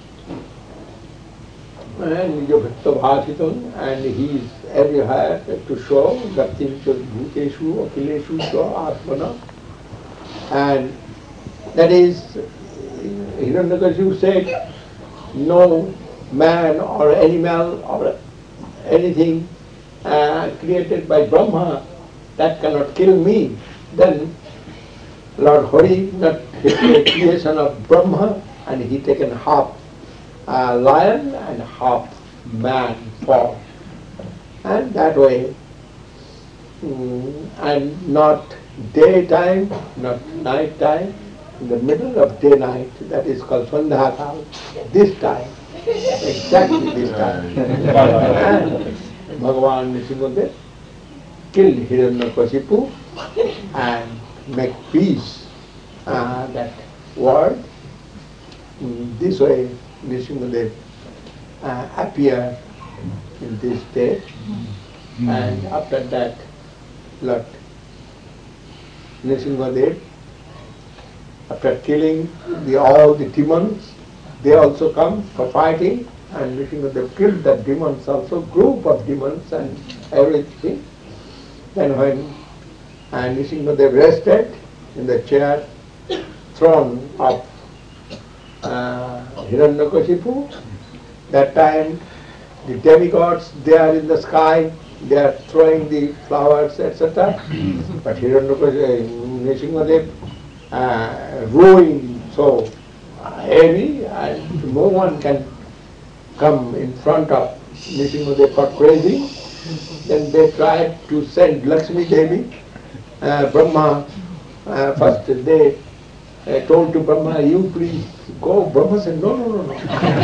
and Nijabhakta Bhasitam, and he is everywhere to show Bhaktincha Bhuteshu Akileshu Atmana. And that is, Hiranyakashipu said, no man or animal or anything uh, created by Brahma that cannot kill me. Then Lord Hari, not the creation of Brahma, and he taken half uh, lion and half man form. And that way, mm, and not daytime, not night time, in the middle of day night, that is called Sandhakal, this time, exactly this time, and Bhagavan Nrsimhadev killed Hiranyakashipu and make peace. Uh, that word, in this way, Nrsimhadev uh, appeared in this state, and after that, Lord Nrsimhadev, after killing the, all the demons, they also come for fighting, and Nrsimhadev killed the demons also, group of demons and everything. Then when uh, Nrsimhadev rested in the chair, throne of uh, Hiranyakashipu, that time the demigods, they are in the sky, they are throwing the flowers, et cetera. But Hiranyakashipu, Nrsimhadev, uh, ruined so heavy, and no one can come in front of Nrsimhadev for praising. Then they tried to send Lakshmi Devi, uh, Brahma. Uh, first they uh, told to Brahma, you please go. Brahma said, no, no, no, no.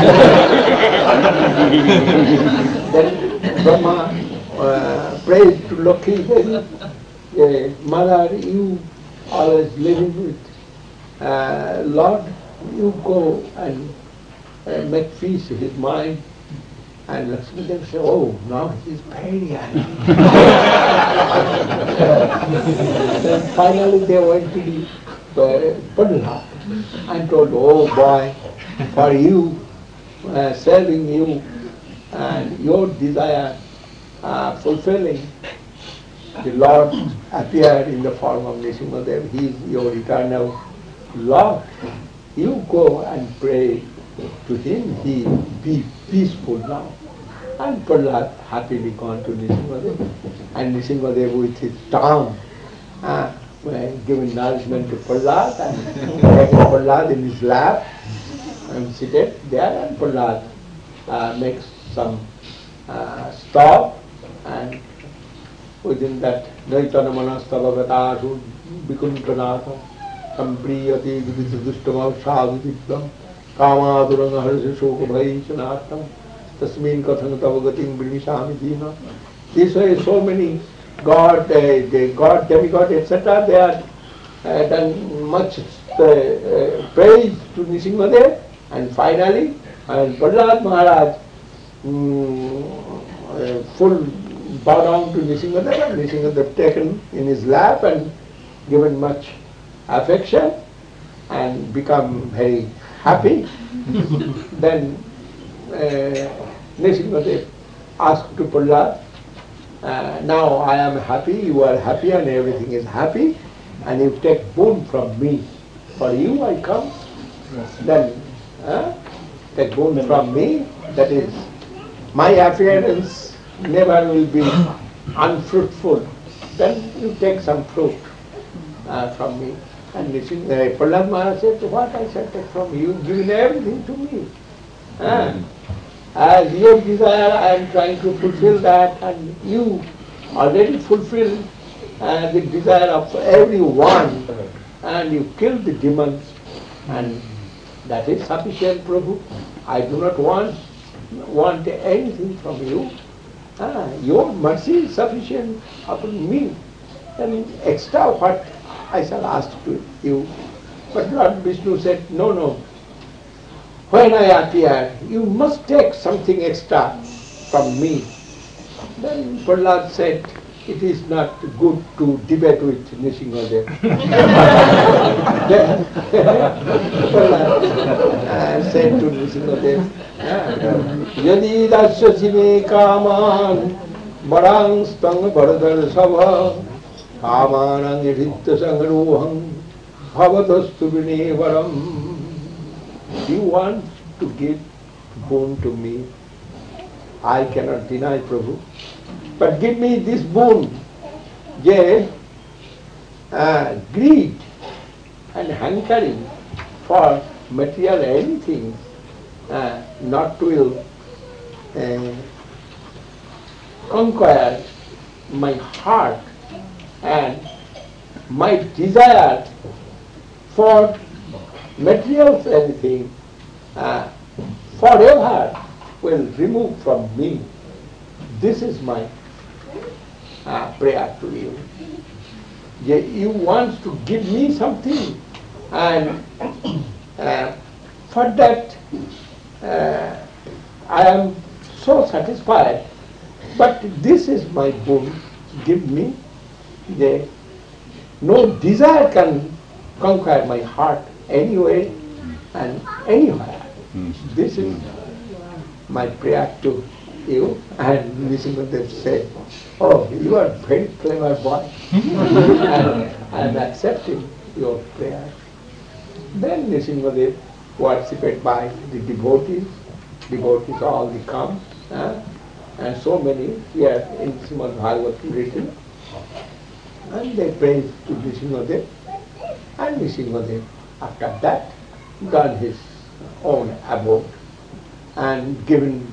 Then Brahma uh, prayed to Lakshmi Devi, uh, Mother, you always living with uh, Lord, you go and uh, make peace in his mind. And Lakshmi Devi said, oh, now he is very angry. Then finally they went to the uh, Padla and told, oh boy, for you, uh, serving you, and your desire uh, fulfilling, the Lord appeared in the form of Nrsimhadev. He is your eternal Lord. You go and pray to him, he be peaceful now. And Prahlad happily gone to Nrsimhadev. And Nrsimhadev with his tongue uh, given nourishment to Prahlad, and taking Prahlad in his lap and seated there, and Prahlad uh, makes some uh, stop, and within that Naitana Manastava Vikuntanatha Sampriyati Vidisudushtama Sadhudiplam Kamaduranga Harsi Shoka Bhaishanatam Tasmin Kathang Tavagatim Brinishami Dina. This way so many God, uh, the God, demigod, et cetera, they are uh, done much uh, uh, praise to Nrsimhadev, and finally, and Prahlad Maharaj um, uh, full bow down to Nrsimhadev, and Nrsimhadev taken in his lap and given much affection and become very happy. Then uh, Nrsimhadev asked to Prahlad, uh, now I am happy, you are happy, and everything is happy, and you take boon from me. For you I come, then uh, take boon from me, that is, my appearance never will be unfruitful, then you take some fruit uh, from me. And listen, uh, Prahlad Maharaj said, what I shall take from you, given everything to me. Uh, as your desire, I am trying to fulfill that, and you already fulfill uh, the desire of everyone, and you kill the demons, and that is sufficient, Prabhu. I do not want want anything from you. Ah, your mercy is sufficient upon me. And extra what I shall ask to you. But Lord Vishnu said, no, no. When I appear, you must take something extra from me. Then Prahlad said, it is not good to debate with Nrsimhadev. Then Prahlad uh, said to Nrsimhadev, Yadi dasyasi me kaman marang stang bharadar sabha kamanang idhitya sangaruham bhavadastu vinevaram. You want to give boon to me, I cannot deny, Prabhu. But give me this boon, yea, uh, greed and hankering for material anything, uh, not will uh, conquer my heart, and my desire for materials, anything, uh, forever will remove from me. This is my uh, prayer to you. You, you want to give me something, and uh, for that uh, I am so satisfied. But this is my boon. Give me. The, no desire can conquer my heart anyway and anywhere. Mm. This is my prayer to you. And Nrisimhadev said, "Oh, you are a very clever boy." And I am accepting your prayer. Then Nrisimhadev, worshipped by the devotees, devotees all they come, uh, and so many here in Srimad Bhagavatam written, and they praise to Nrisimhadev, and Nrisimhadev after that done his own abode and given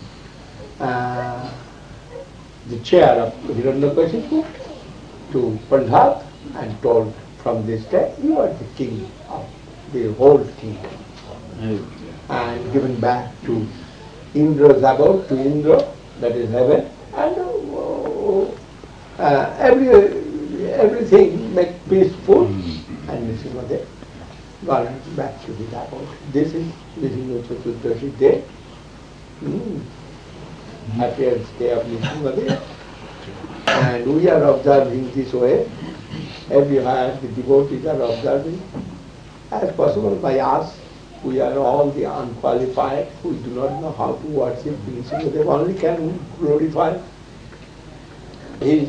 uh, the chair of Hiranyakashipu to Prahlad and told, from this day you are the king of the whole kingdom. Mm. And given back to Indra's abode, to Indra, that is heaven, and uh, uh, every everything make peaceful, mm. and Nrisimhadev gone back to his abode. This is Nrisimha Chaturdashi day. Mm. Happiest day of Nrisimhadev. And we are observing this way. Everywhere the devotees are observing. As possible by us, we are all the unqualified, who do not know how to worship Nrisimhadev, only can glorify his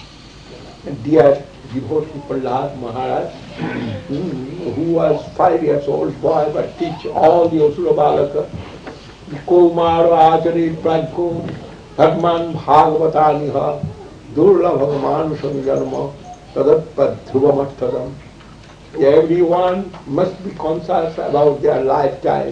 dear devotee Prahlad Maharaj, mm, who was five years old boy but teach all the Asura Balaka, Kumar Ajari Prajko, Bhagman Bhagavataniha, Durlabha Manusam Janma, Tadapad Dhruvamatadam. Everyone must be conscious about their lifetime.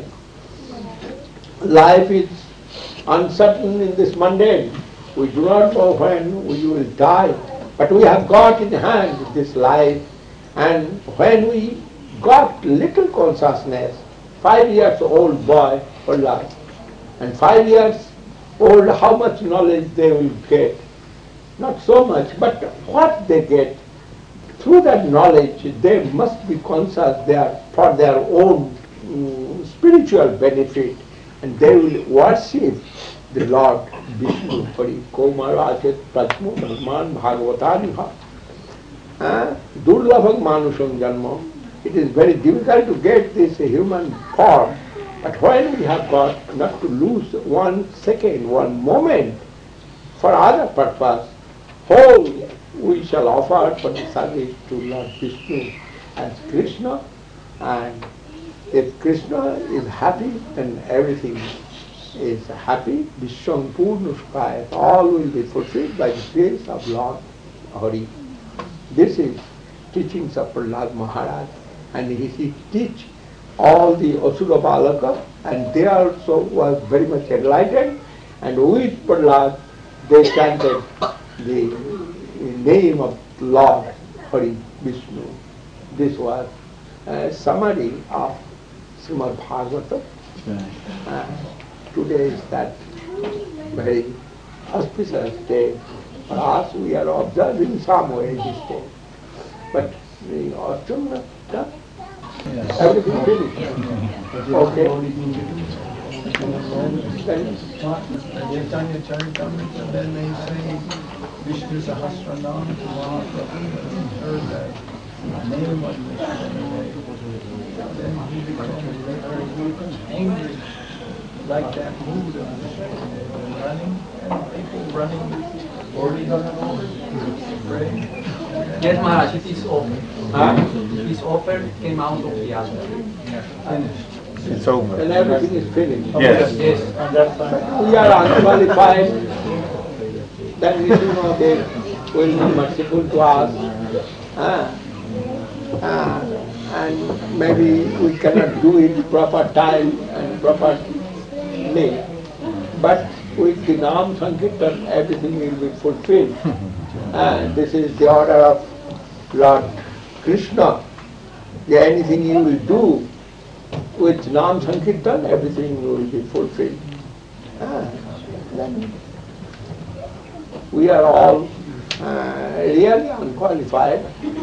Life is uncertain in this mundane. We do not know when we will die, but we have got in hand this life, and when we got little consciousness, five years old boy for life, and five years old, how much knowledge they will get? Not so much, but what they get, through that knowledge, they must be conscious they are for their own um, spiritual benefit, and they will worship the Lord Vishnu, Hari, Komara, Achet, Prajmo, Brahman, Bhagavataniha, Durlabhag Manusam Janma. It is very difficult to get this human form, but when we have got not to lose one second, one moment for other purpose, whole we shall offer for the service to Lord Vishnu as Krishna, and if Krishna is happy, then everything is happy. Vishwam Purnushkaya, all will be fulfilled by the grace of Lord Hari. This is teachings of Prahlad Maharaj, and he, he teach all the Asura Balaka, and they also was very much enlightened, and with Prahlad they chanted the name of Lord Hari Vishnu. This was a summary of Srimad Bhagavatam. Uh, today is that very auspicious day. For us, we are observing some way this day. But the autumn, uh, everything finished. Okay. Chaitanya Charitamrita, then they say Vishnu Sahasranam to Mahaprabhu, heard that name of Vishnu. Then he becomes angry, like that mood of Vishnu, running, and people running forty hundred pray. Yes, Maharaj, it is offered. Huh? This offer came out of the altar. Finished. It's over. And everything is finished. Yes. Yes. And that's fine. We are unqualified. Then we do know they will be merciful to us. Ah. Ah. And maybe we cannot do it proper time and proper way. But with the Nam Sankirtan, everything will be fulfilled. And this is the order of Lord Krishna. Yeah, anything you will do, with Nam Sankirtan, everything will be fulfilled. Ah, then we are all uh, really unqualified.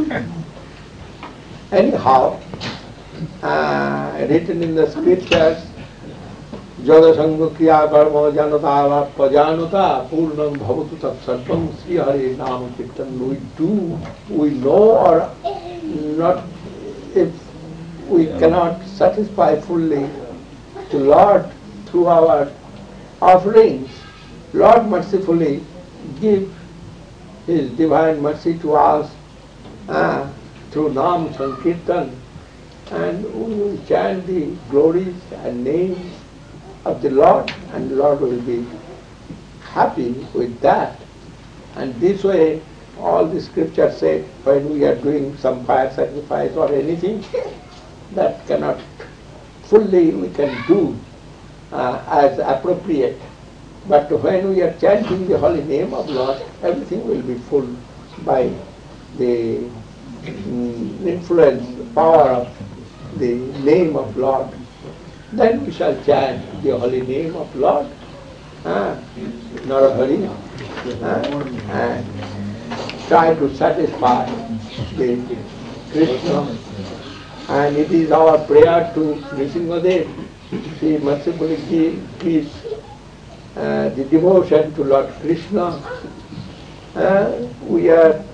Anyhow, uh, written in the scriptures, Jada Sangha Kriya Karma Janata Vappa Janata Purnam Bhavatu Tat Sarvam Sri Hare Nama Kirtan. We do, we know or not, if we cannot satisfy fully to Lord through our offerings, Lord mercifully give His divine mercy to us uh, through Nam Sankirtan, and we will chant the glories and names of the Lord, and the Lord will be happy with that. And this way, all the scriptures say, when we are doing some fire sacrifice or anything, that cannot fully we can do uh, as appropriate. But when we are chanting the holy name of Lord, everything will be full by the mm, influence, the power of the name of Lord. Then we shall chant the holy name of Lord, uh, Narahari, uh, and try to satisfy the Krishna. And it is our prayer to Nrsimhadev, he mercifully gives uh, the devotion to Lord Krishna. Uh, we are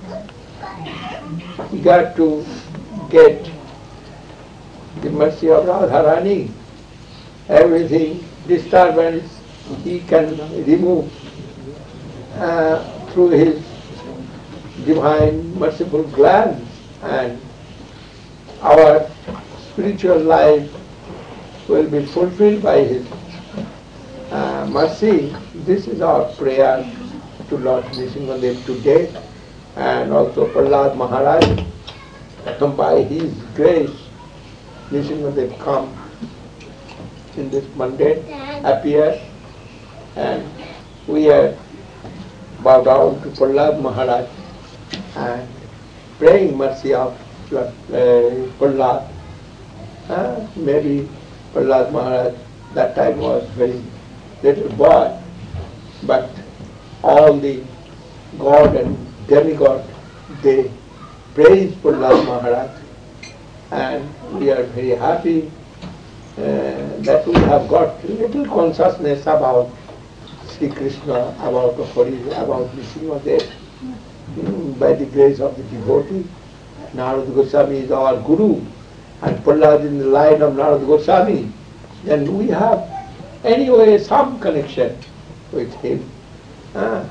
eager to get the mercy of Radharani. Everything, disturbance, he can remove uh, through his divine merciful glance, and our spiritual life will be fulfilled by his uh, mercy. This is our prayer to Lord Nrsimhadev today, and also Prahlad Maharaj. By his grace, Nrsimhadev come in this mundane, appear, and we have bowed down to Prahlad Maharaj and praying mercy of uh, Prahlad. Uh, maybe Prahlad Maharaj that time was very little boy, but all the God and demigod, they praise Prahlad Maharaj, and we are very happy uh, that we have got little consciousness about Sri Krishna, about Hari, about Nrsimhadev, mm, by the grace of the devotee. Narada Goswami is our Guru, and Prahlad in the line of Narada Goswami. Then we have anyway some connection with him. Ah.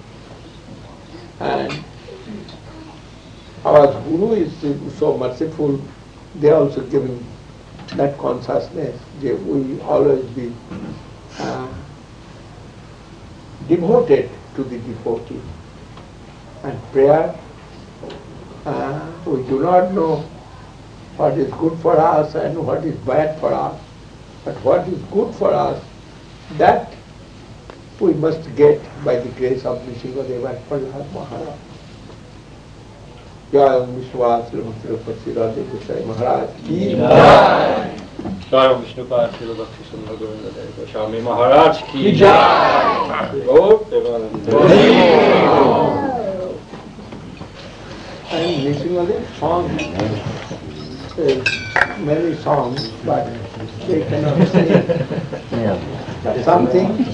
And our Guru is so merciful, they also give him that consciousness. They will always be uh, devoted to the devotee. And prayer, uh, we do not know what is good for us and what is bad for us. But what is good for us, that we must get by the grace of Nrsimhadev and Prahlad Maharaj. Jai Vishwas Tirupati Radhe Gosai Maharaj ki Jai. Jai Vishnupad Tirupati Sundar Govinda Dev Goswami Maharaj ki Jai. Gaur Devananda. And Nrsimhadev song is many songs, but they cannot sing something.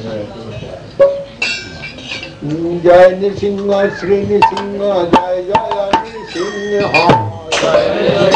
Jai Nrsimha, Sri Nrsimha, Jai Jaya Nrsimha, Jai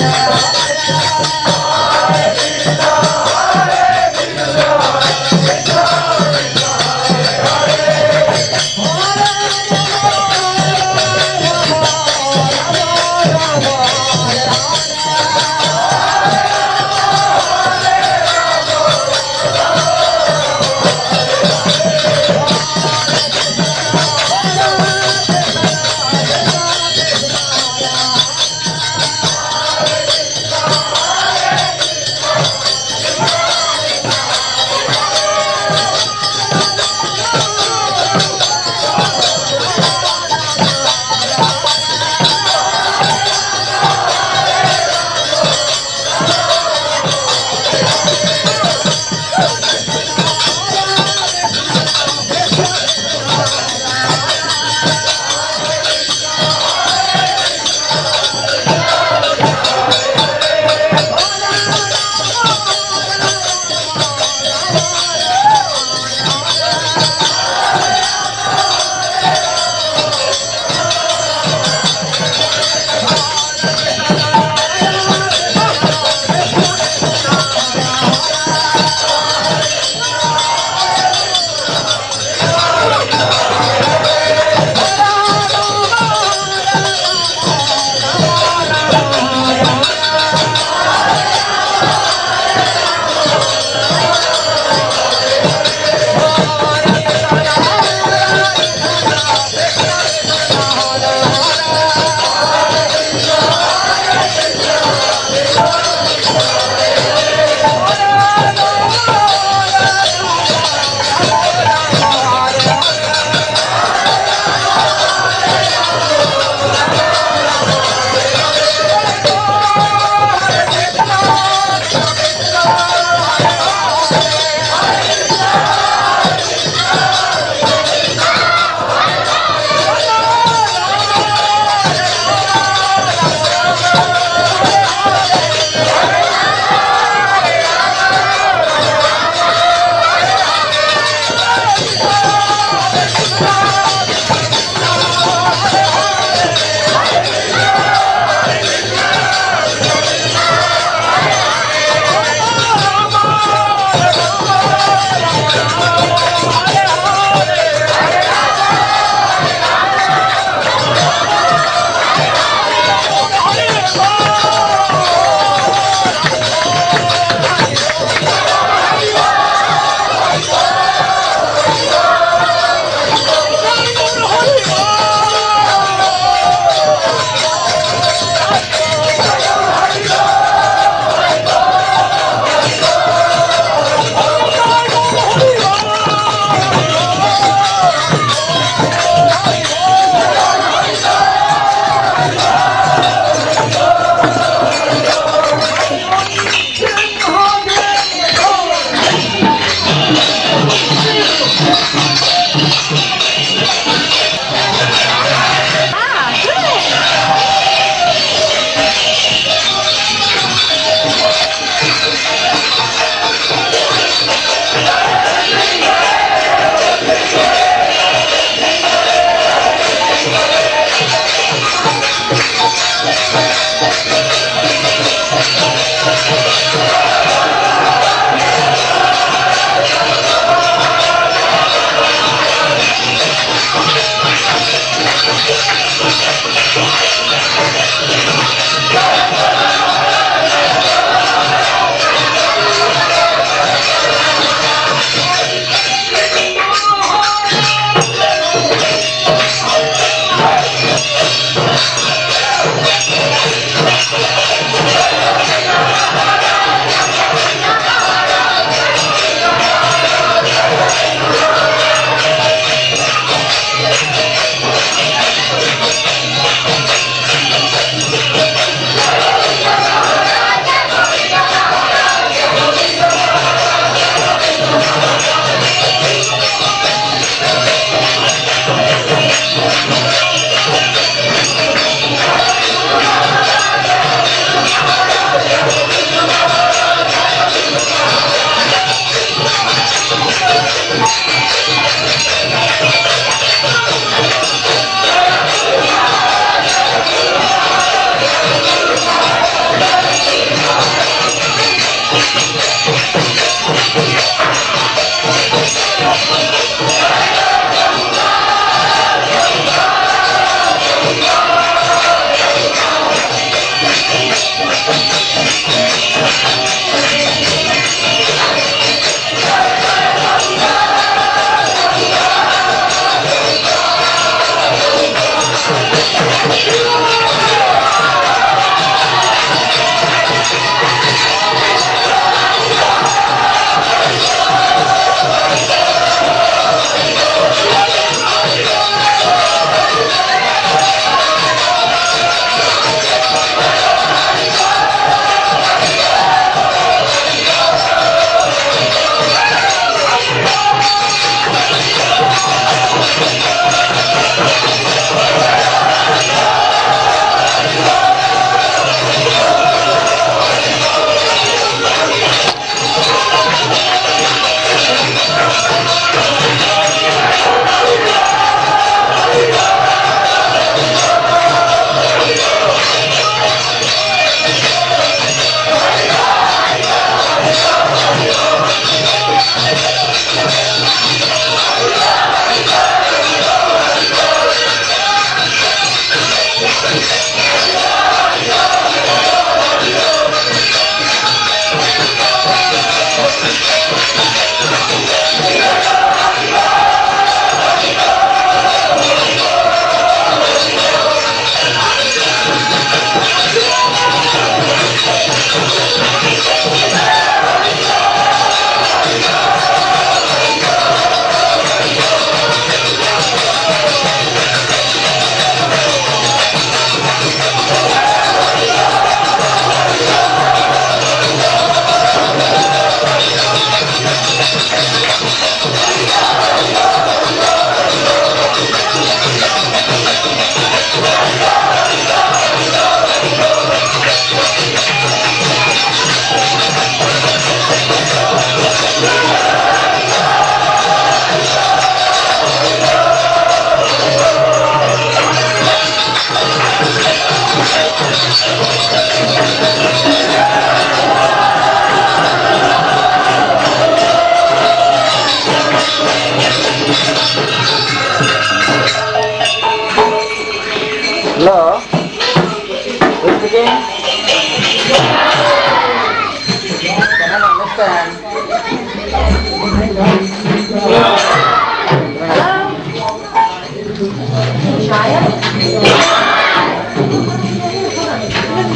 Hare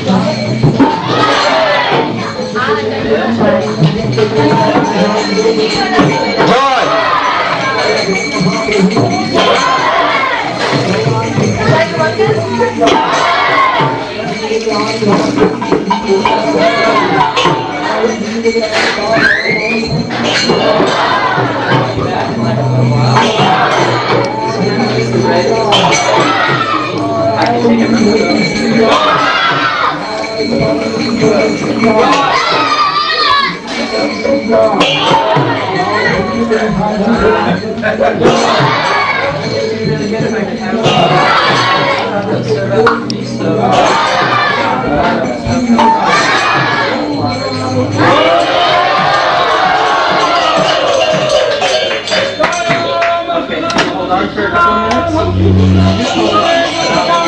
Okay, hold on for a couple minutes.